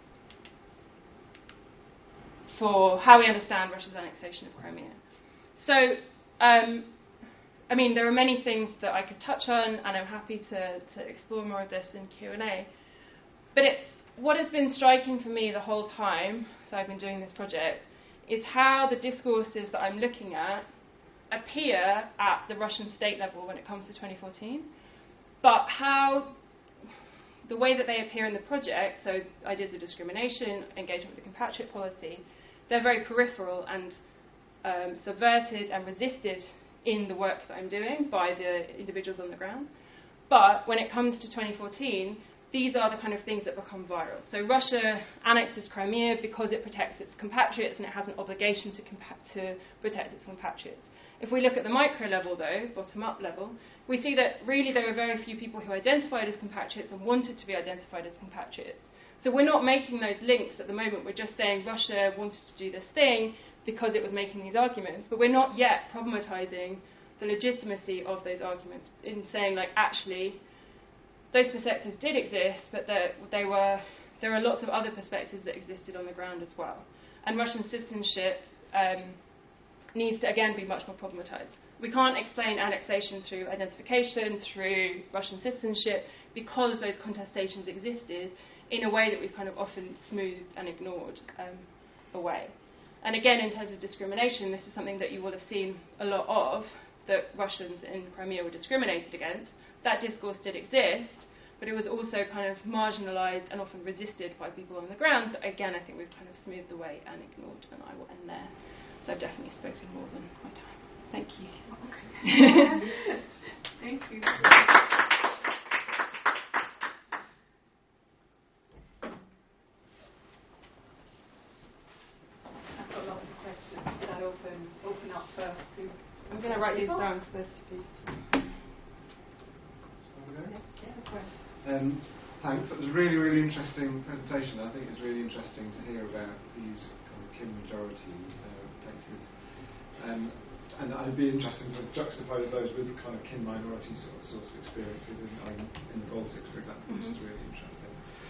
for how we understand Russia's annexation of Crimea? So, um, I mean, there are many things that I could touch on, and I'm happy to, to explore more of this in Q and A. But it's, what has been striking for me the whole time that I've been doing this project is how the discourses that I'm looking at appear at the Russian state level when it comes to twenty fourteen, but how the way that they appear in the project, so ideas of discrimination, engagement with the compatriot policy, they're very peripheral and um, subverted and resisted in the work that I'm doing by the individuals on the ground. But when it comes to twenty fourteen, these are the kind of things that become viral. So Russia annexes Crimea because it protects its compatriots and it has an obligation to, compa- to protect its compatriots. If we look at the micro level, though, bottom-up level, we see that really there were very few people who identified as compatriots and wanted to be identified as compatriots. So we're not making those links at the moment. We're just saying Russia wanted to do this thing because it was making these arguments, but we're not yet problematizing the legitimacy of those arguments in saying, like, actually, those perspectives did exist, but that they were, there are lots of other perspectives that existed on the ground as well. And Russian citizenship um, needs to, again, be much more problematized. We can't explain annexation through identification, through Russian citizenship, because those contestations existed in a way that we've kind of often smoothed and ignored um, away. And again, in terms of discrimination, this is something that you will have seen a lot of, that Russians in Crimea were discriminated against. That discourse did exist, but it was also kind of marginalised and often resisted by people on the ground that, again, I think we've kind of smoothed away and ignored, and I will end there. So I've definitely spoken more than my time. Thank you. Okay. Thank you. I've got lots of questions. Can I open, open up first to... I'm going to write these down because they're super. Um, thanks. That was a really, really interesting presentation. I think it's really interesting to hear about these kind of kin majority uh, places. Um, and I'd be interested to juxtapose those with kind of kin minority sort of, sorts of experiences in, um, in the Baltics, for example, mm-hmm. which is really interesting.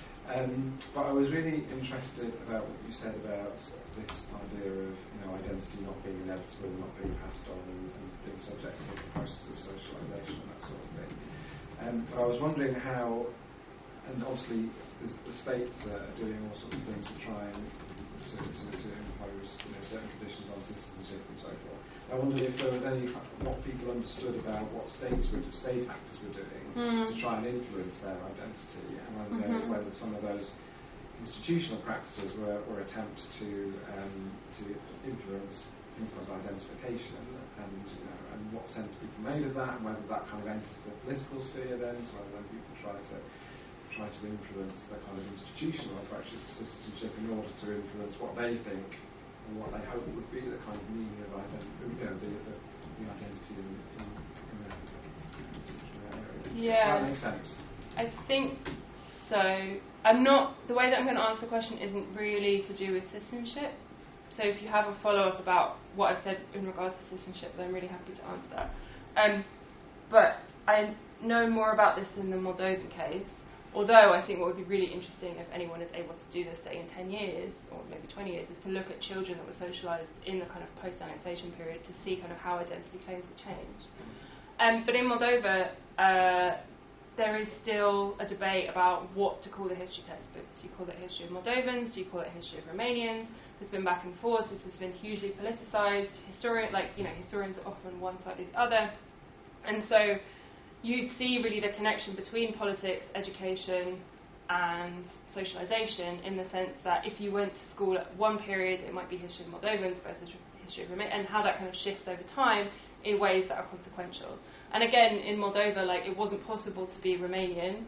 Um, but I was really interested about what you said about this idea of, you know, identity not being inevitable, not being passed on, and, and being subject to the process of socialisation and that sort of thing. Um, but I was wondering how, and obviously the states are doing all sorts of things to try and to, to, to impose, you know, certain conditions on citizenship and so forth. I wondered if there was any, what people understood about what states were, state actors were doing mm. to try and influence their identity, and whether, mm-hmm. whether some of those institutional practices were, were attempts to um, to influence people's identification, and you know, and what sense people made of that, and whether that kind of enters the political sphere then, so whether when people try to try to influence the kind of institutional approaches to citizenship in order to influence what they think and what they hope would be the kind of meaning of identity, you know, the, the, the identity in, in, in that particular area. Yeah. Does that make sense? I think so. I'm not, the way that I'm going to answer the question isn't really to do with citizenship. So if you have a follow-up about what I've said in regards to citizenship, then I'm really happy to answer that. Um, but I know more about this in the Moldovan case, although I think what would be really interesting if anyone is able to do this, say, in ten years, or maybe twenty years, is to look at children that were socialised in the kind of post-annexation period to see kind of how identity claims would change. Um, but in Moldova, uh, there is still a debate about what to call the history textbooks. Do you call it history of Moldovans? Do you call it history of Romanians? There's been back and forth. This has been hugely politicised. Historian, like you know, historians are often one side or the other, and so you see really the connection between politics, education, and socialisation in the sense that if you went to school at one period, it might be history of Moldovans versus history of Romanians, and how that kind of shifts over time in ways that are consequential. And again, in Moldova, like it wasn't possible to be Romanian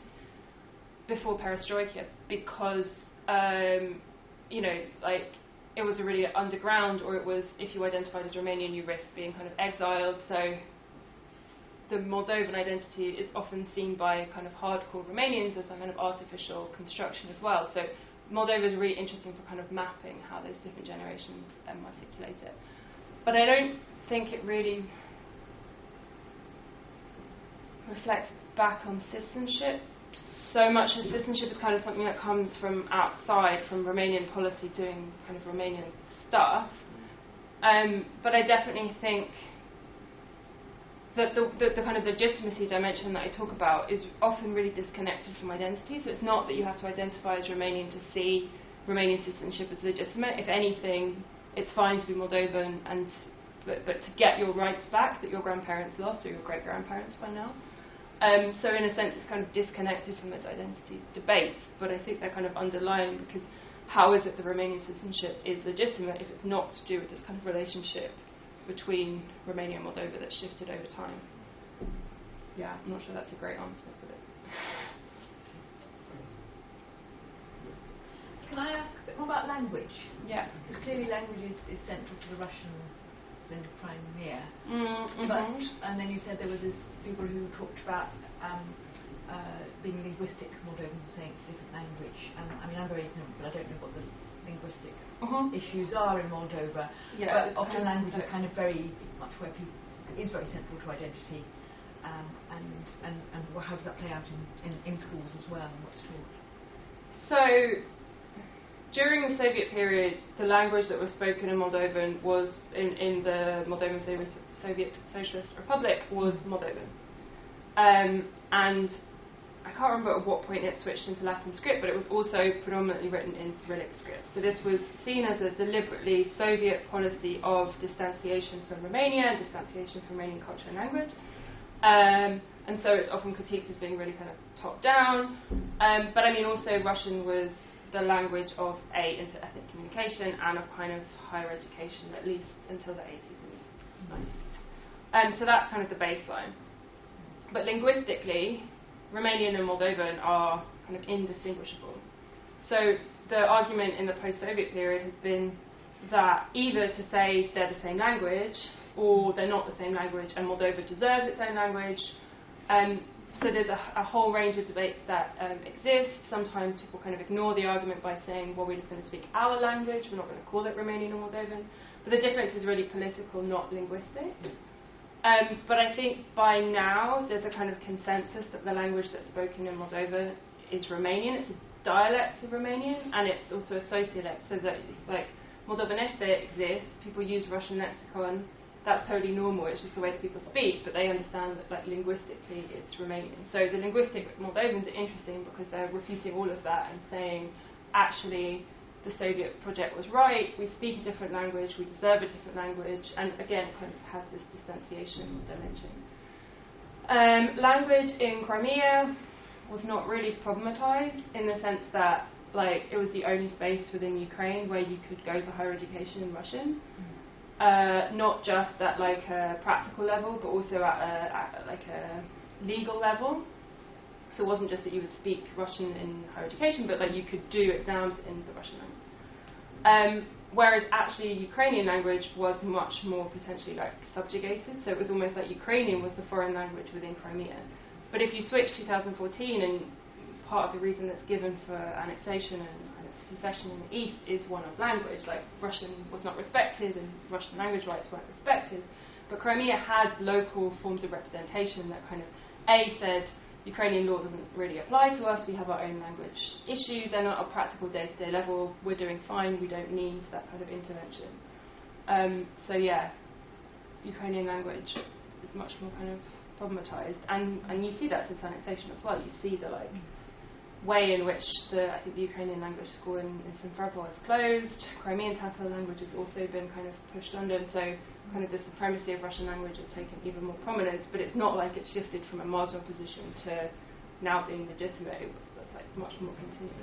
before Perestroika because, um, you know, like it was really underground, or it was if you identified as Romanian, you risked being kind of exiled. So the Moldovan identity is often seen by kind of hardcore Romanians as a kind of artificial construction as well. So Moldova is really interesting for kind of mapping how those different generations um, articulate it. But I don't think it really reflect back on citizenship so much as citizenship is kind of something that comes from outside, from Romanian policy doing kind of Romanian stuff. Um, but I definitely think that the, the, the kind of legitimacy dimension that I talk about is often really disconnected from identity. So it's not that you have to identify as Romanian to see Romanian citizenship as legitimate. If anything, it's fine to be Moldovan, and but, but to get your rights back that your grandparents lost, or your great-grandparents by now. Um, so in a sense, it's kind of disconnected from those identity debates, but I think they're kind of underlying, because how is it that Romanian citizenship is legitimate if it's not to do with this kind of relationship between Romania and Moldova that's shifted over time? Yeah, I'm not sure that's a great answer, but it's... Can I ask a bit more about language? Yeah. Because clearly language is, is central to the Russian in Crimea. Mm-hmm. But, and then you said there were these people who talked about um, uh, being linguistic Moldovans, saying it's a different language. And I mean, I'm very ignorant, but I don't know what the linguistic mm-hmm. issues are in Moldova. Yeah, but often language is kind of very much where people is very central to identity. Um, and, and, and how does that play out in, in, in schools as well, and what's taught? So, during the Soviet period, the language that was spoken in Moldovan was, in, in the Moldovan Soviet Socialist Republic, was Moldovan. Um, and I can't remember at what point it switched into Latin script, but it was also predominantly written in Cyrillic script. So this was seen as a deliberately Soviet policy of distanciation from Romania and distanciation from Romanian culture and language. Um, and so it's often critiqued as being really kind of top-down. Um, but I mean, also Russian was the language of A, inter-ethnic communication, and of kind of higher education, at least until the eighties and nineties. Um, so that's kind of the baseline. But linguistically, Romanian and Moldovan are kind of indistinguishable. So the argument in the post-Soviet period has been that either to say they're the same language, or they're not the same language, and Moldova deserves its own language. Um, So there's a, a whole range of debates that um, exist. Sometimes people kind of ignore the argument by saying, well, we're just going to speak our language, we're not going to call it Romanian or Moldovan. But the difference is really political, not linguistic. Um, but I think by now there's a kind of consensus that the language that's spoken in Moldova is Romanian. It's a dialect of Romanian, and it's also a sociolect, so that, like, Moldovenește exists, people use Russian lexicon. That's totally normal, it's just the way that people speak, but they understand that, like, linguistically it's Romanian. So the linguistic Moldovans are interesting because they're refuting all of that and saying, actually, the Soviet project was right, we speak a different language, we deserve a different language, and again, it kind of has this distanciation dimension. Um, language in Crimea was not really problematized in the sense that, like, it was the only space within Ukraine where you could go to higher education in Russian. Mm. Uh, not just at like a practical level, but also at, a, at like a legal level. So it wasn't just that you would speak Russian in higher education, but like you could do exams in the Russian language. Um, whereas actually Ukrainian language was much more potentially like subjugated. So it was almost like Ukrainian was the foreign language within Crimea. But if you switch two thousand fourteen, and part of the reason that's given for annexation and secession in the East is one of language, like Russian was not respected and Russian language rights weren't respected, but Crimea had local forms of representation that kind of A, said Ukrainian law doesn't really apply to us, we have our own language issues, and on a practical day-to-day level we're doing fine, we don't need that kind of intervention. Um, so yeah, Ukrainian language is much more kind of problematized, and, and you see that since annexation as well. You see the like way in which the I think the Ukrainian language school in, in Simferopol is closed. Crimean Tatar language has also been kind of pushed under, and so kind of the supremacy of Russian language has taken even more prominence. But it's not like it shifted from a marginal position to now being legitimate. It was it's like much more continuous.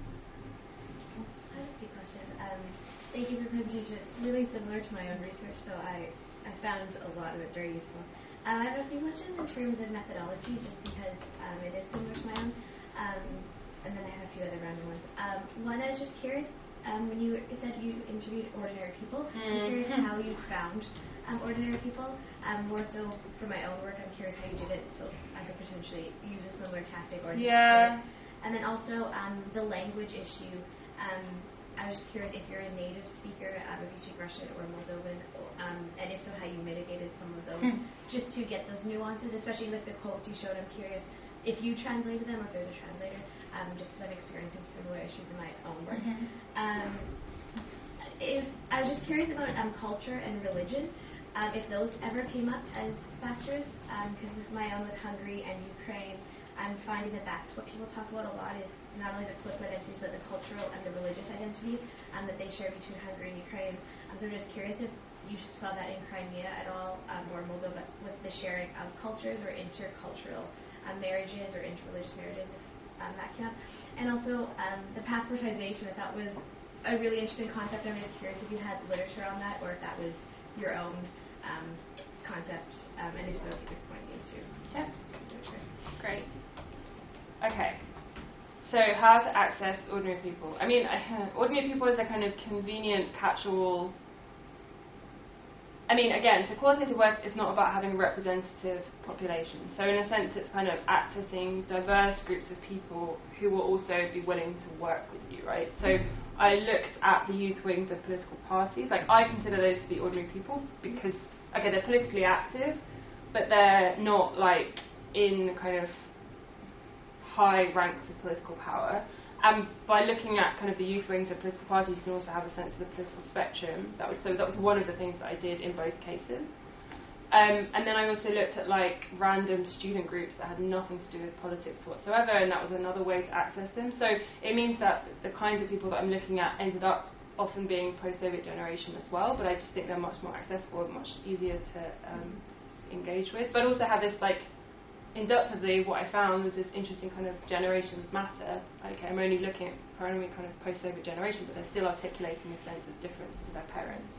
I have a few questions. Um, thank you for the presentation. It's really similar to my own research, so I, I found a lot of it very useful. Um, I have a few questions in terms of methodology, just because um, it is similar to my own. Um, and then I have a few other random ones. Um, one, I was just curious, um, when you said you interviewed ordinary people, mm-hmm. I'm curious how you found um, ordinary people. Um, more so for my own work, I'm curious how you did it, so I could potentially use a similar tactic or yeah. And then also um, the language issue. Um, I was just curious if you're a native speaker, um, if you speak Russian or Moldovan, um, and if so, how you mitigated some of those, Hmm. just to get those nuances, especially with the quotes you showed. I'm curious if you translated them or if there's a translator, um, just because I'm experiencing similar issues in my own work. Mhm. Um, it was, I was just curious about um, culture and religion, um, if those ever came up as factors, because with my own with Hungary and Ukraine, I'm finding that that's what people talk about a lot, is not only the political identities, but the cultural and the religious identities um, that they share between Hungary and Ukraine. Um, so I'm just curious if you saw that in Crimea at all, um, or Moldova, with the sharing of cultures or intercultural um, marriages or interreligious marriages, if um, that came up. And also um, the passportization, I thought was a really interesting concept. I'm just curious if you had literature on that, or if that was your own um, concept, um, and if so, if you could point me to Yeah. literature. Great. Okay. So how to access ordinary people? I mean, I, ordinary people is a kind of convenient catch-all. I mean, again, so qualitative work is not about having a representative population. So in a sense, it's kind of accessing diverse groups of people who will also be willing to work with you, right? So I looked at the youth wings of political parties. Like, I consider those to be ordinary people because, okay, they're politically active, but they're not, like, in kind of high ranks of political power. And by looking at kind of the youth wings of political parties, you can also have a sense of the political spectrum. That was so that was one of the things that I did in both cases. Um, and then I also looked at like random student groups that had nothing to do with politics whatsoever, and that was another way to access them. So it means that the kinds of people that I'm looking at ended up often being post-Soviet generation as well, but I just think they're much more accessible and much easier to um, engage with. But also have this like inductively, what I found was this interesting kind of generations matter. Okay, I'm only looking at primarily kind of post-Soviet generation, but they're still articulating a sense of difference to their parents.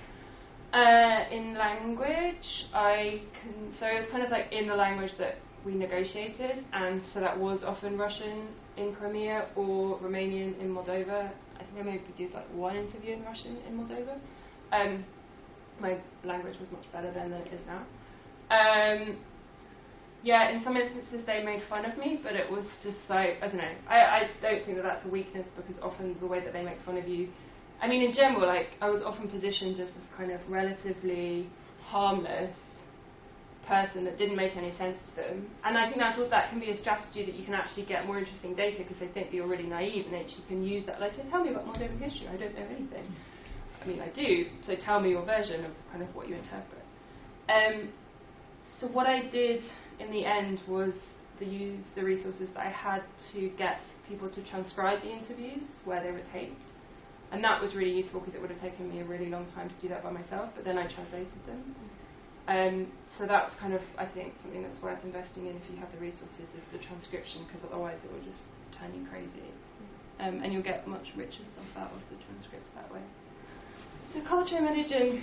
Uh, in language, I can, so it's kind of like in the language that we negotiated, and so that was often Russian in Crimea or Romanian in Moldova. I think I maybe did like one interview in Russian in Moldova. Um, my language was much better then than it is now. Um, Yeah, in some instances they made fun of me, but it was just like, I don't know, I, I don't think that that's a weakness, because often the way that they make fun of you, I mean in general, like, I was often positioned as this kind of relatively harmless person that didn't make any sense to them, and I think that, that can be a strategy that you can actually get more interesting data, because they think that you're really naive, and actually can use that, like, so tell me about Moldovan history, I don't know anything. I mean, I do, so tell me your version of kind of what you interpret. Um, so what I did in the end was to use the resources that I had to get people to transcribe the interviews where they were taped, and that was really useful because it would have taken me a really long time to do that by myself, but then I translated them. Um, so that's kind of, I think, something that's worth investing in if you have the resources, is the transcription, because otherwise it will just turn you crazy, um, and you'll get much richer stuff out of the transcripts that way. So culture and religion,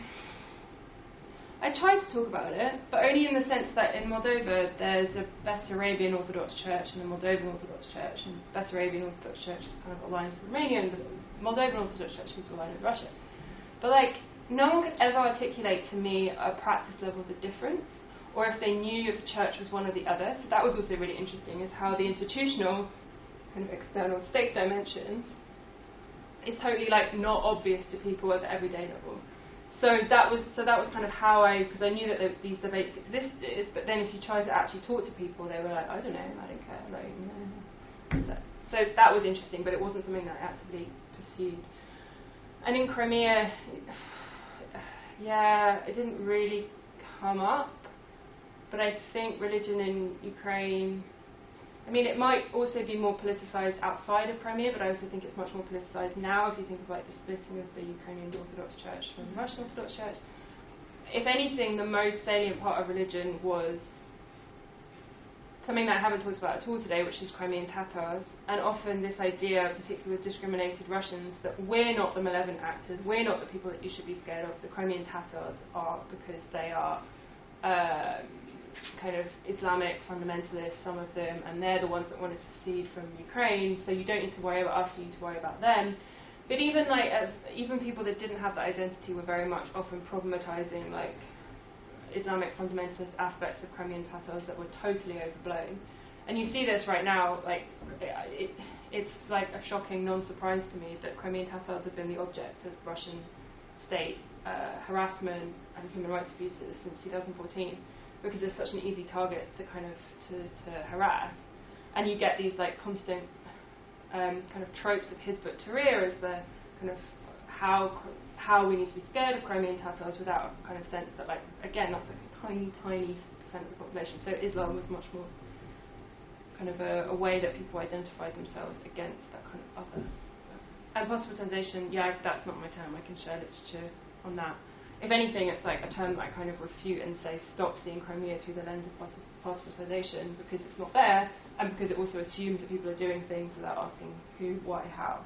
I tried to talk about it, but only in the sense that in Moldova there's a Bessarabian Orthodox Church and a Moldovan Orthodox Church, and Bessarabian Orthodox Church is kind of aligned with Romania, and the Moldovan Orthodox Church is aligned with Russia. But like, no one could ever articulate to me a practice level of the difference, or if they knew if the church was one or the other. So that was also really interesting, is how the institutional kind of external state dimensions is totally like not obvious to people at the everyday level. So that was so that was kind of how I, because I knew that there, these debates existed, but then if you tried to actually talk to people, they were like, I don't know, I don't care, like, no. So, so that was interesting, but it wasn't something that I actively pursued. And in Crimea, yeah, it didn't really come up, but I think religion in Ukraine, I mean, it might also be more politicised outside of Crimea, but I also think it's much more politicised now if you think of like the splitting of the Ukrainian Orthodox Church from the Russian Orthodox Church. If anything, the most salient part of religion was something that I haven't talked about at all today, which is Crimean Tatars, and often this idea, particularly with discriminated Russians, that we're not the malevolent actors, we're not the people that you should be scared of, the Crimean Tatars are, because they are um, kind of Islamic fundamentalists, some of them, and they're the ones that want to secede from Ukraine, so you don't need to worry about us, you need to worry about them. But even like uh, even people that didn't have that identity were very much often problematizing like Islamic fundamentalist aspects of Crimean Tatars that were totally overblown. And you see this right now, like, it, it's like a shocking non-surprise to me that Crimean Tatars have been the object of Russian state uh, harassment and human rights abuses since two thousand fourteen, because it's such an easy target to kind of to, to harass. And you get these like constant um, kind of tropes of Hizb ut-Tahrir as the kind of how how we need to be scared of Crimean Tatars without a kind of sense that, like, again, that's like a tiny, tiny percent of the population. So Islam was much more kind of a, a way that people identified themselves against that kind of other. And passportisation, yeah, that's not my term. I can share literature on that. If anything, it's like a term that I kind of refute and say stop seeing Crimea through the lens of pass- passportisation, because it's not there, and because it also assumes that people are doing things without asking who, why, how.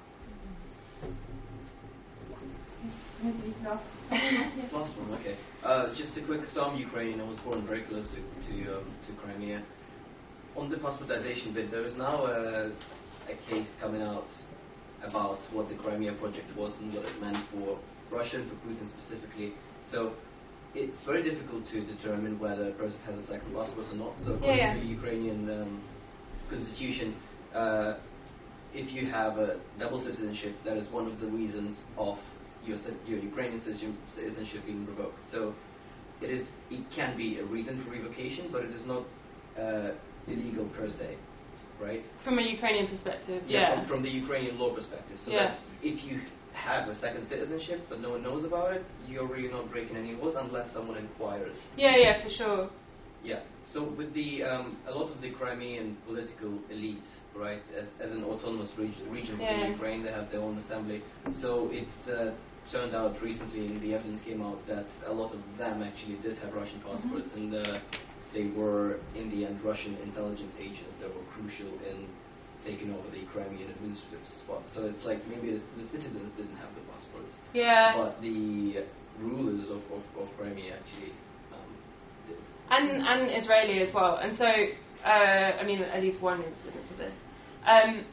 Last one, okay. Uh, just a quick, so I'm Ukrainian. I was born very close to to, um, to Crimea. On the passportization bit, there is now a, a case coming out about what the Crimea project was and what it meant for Russia and for Putin specifically. So it's very difficult to determine whether a person has a second passport or not. So according yeah, yeah. to the Ukrainian um, constitution, uh, if you have a double citizenship, that is one of the reasons of your, your Ukrainian citizenship being revoked. So it is it can be a reason for revocation, but it is not uh, illegal per se, right? From a Ukrainian perspective, yeah. yeah. From, from the Ukrainian law perspective. So yeah. that if you have a second citizenship but no one knows about it, you're really not breaking any laws unless someone inquires. Yeah, yeah, for sure. Yeah. So with the um, a lot of the Crimean political elite, right, as, as an autonomous reg- region yeah. within Ukraine, they have their own assembly. So it's uh, turned out recently, the evidence came out that a lot of them actually did have Russian passports, mm-hmm. and uh, they were in the end Russian intelligence agents that were crucial in taking over the Crimean administrative spot. So it's like maybe the, the citizens didn't have the passports, yeah. but the rulers of, of, of Crimea actually um, did. And and Israeli as well. And so, uh, I mean, at least one incident of this. Um,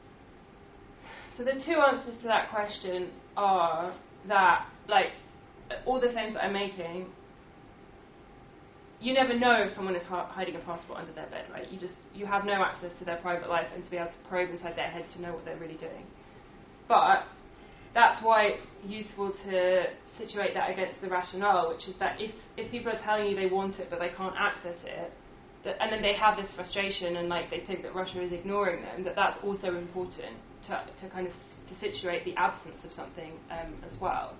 so the two answers to that question are that, like, all the claims that I'm making, you never know if someone is ha- hiding a passport under their bed, right? You just, you have no access to their private life and to be able to probe inside their head to know what they're really doing. But that's why it's useful to situate that against the rationale, which is that if, if people are telling you they want it but they can't access it, that, and then they have this frustration and like they think that Russia is ignoring them, that that's also important to, to kind of to situate the absence of something um, as well.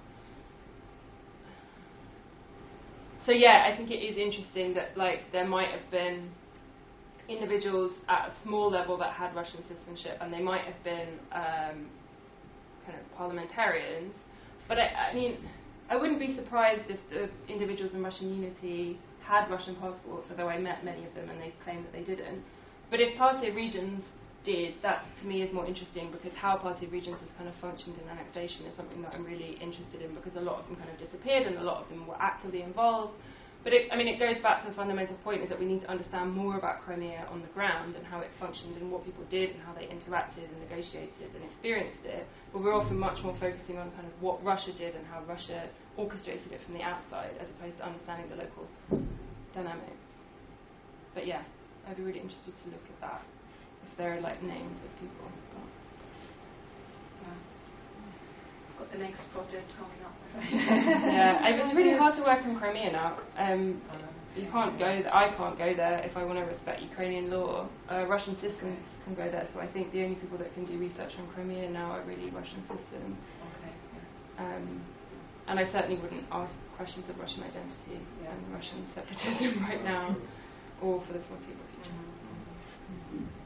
So yeah, I think it is interesting that like there might have been individuals at a small level that had Russian citizenship, and they might have been um, kind of parliamentarians. But I, I mean, I wouldn't be surprised if the individuals in Russian Unity had Russian passports, although I met many of them and they claimed that they didn't. But if party of regions did, that to me is more interesting, because how party of regions has kind of functioned in annexation is something that I'm really interested in, because a lot of them kind of disappeared and a lot of them were actively involved. But it, I mean, it goes back to the fundamental point, is that we need to understand more about Crimea on the ground and how it functioned and what people did and how they interacted and negotiated and experienced it. But we're often much more focusing on kind of what Russia did and how Russia orchestrated it from the outside, as opposed to understanding the local dynamics. But yeah, I'd be really interested to look at that, if there are like names of people. Yeah. Got the next project coming up. yeah, I, it's really hard to work in Crimea now. Um, you can't go. Th- I can't go there if I want to respect Ukrainian law. Uh, Russian citizens can go there, so I think the only people that can do research on Crimea now are really Russian citizens. Okay. Yeah. Um, and I certainly wouldn't ask questions of Russian identity yeah. and Russian separatism right now, or for the foreseeable future. Mm-hmm. Mm-hmm.